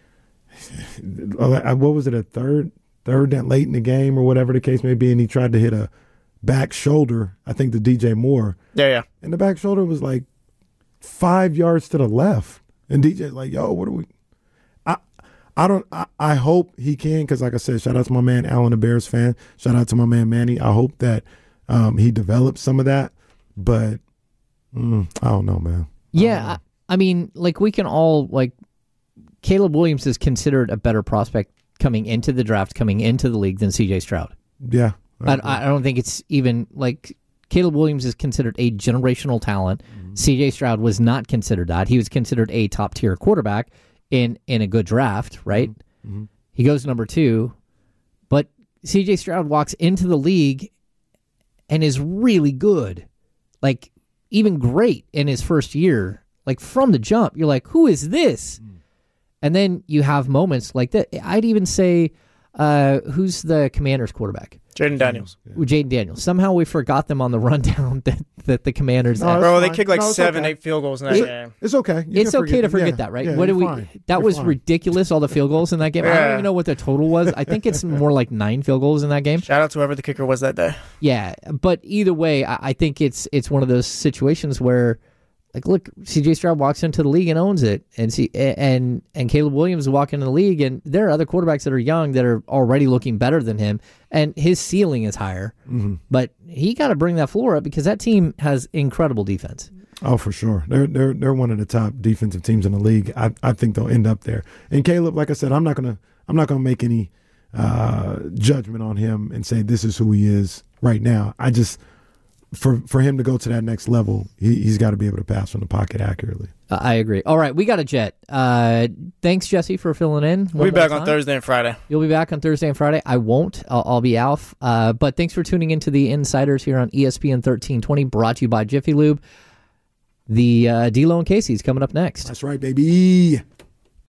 what was it a third third that late in the game or whatever the case may be, and he tried to hit a back shoulder. I think to D J Moore, Yeah, yeah. and the back shoulder was like five yards to the left, and D J's like, "Yo, what are we?" I I don't. I, I hope he can because, like I said, shout out to my man Alan, a Bears fan. Shout out to my man Manny. I hope that um, he develops some of that, but mm, I don't know, man. yeah, I, I mean, like we can all like Caleb Williams is considered a better prospect coming into the draft, coming into the league than C J Stroud. Yeah, I, I don't think it's even like Caleb Williams is considered a generational talent. Mm-hmm. C J Stroud was not considered that. He was considered a top tier quarterback in in a good draft, right? Mm-hmm. He goes number two, but C J Stroud walks into the league and is really good, like even great in his first year. Like from the jump, you're like, who is this? Mm. And then you have moments like that. I'd even say, uh, who's the Commanders quarterback? Jaden Daniels. Jaden Daniels. Somehow we forgot them on the rundown that, that the Commanders. No, Bro, they fine. kicked like No, it's seven, okay. eight field goals in that It- game. It's okay. You it's can okay to forget yeah, that, right? yeah, what did you're we? fine. That You're was fine. ridiculous. All the field goals in that game. I don't Yeah. even know what the total was. I think it's more like nine field goals in that game. Shout out to whoever the kicker was that day. Yeah, but either way, I, I think it's it's one of those situations where, like, look, C J Stroud walks into the league and owns it, and see, and and Caleb Williams walk into the league, and there are other quarterbacks that are young that are already looking better than him, and his ceiling is higher, Mm-hmm. but he got to bring that floor up because that team has incredible defense. Oh, for sure. They're they're they're one of the top defensive teams in the league. I I think they'll end up there. And Caleb, like I said, I'm not gonna I'm not gonna make any uh, judgment on him and say this is who he is right now. I just for for him to go to that next level, he, he's got to be able to pass from the pocket accurately. Uh, I agree. All right, we got a jet. Uh, thanks, Jesse, for filling in. We'll be one back more on time. Thursday and Friday. You'll be back on Thursday and Friday. I won't. I'll, I'll be off. Uh, but thanks for tuning into the Insiders here on E S P N thirteen twenty, brought to you by Jiffy Lube. The uh, D-Lo and Casey's coming up next. That's right, baby.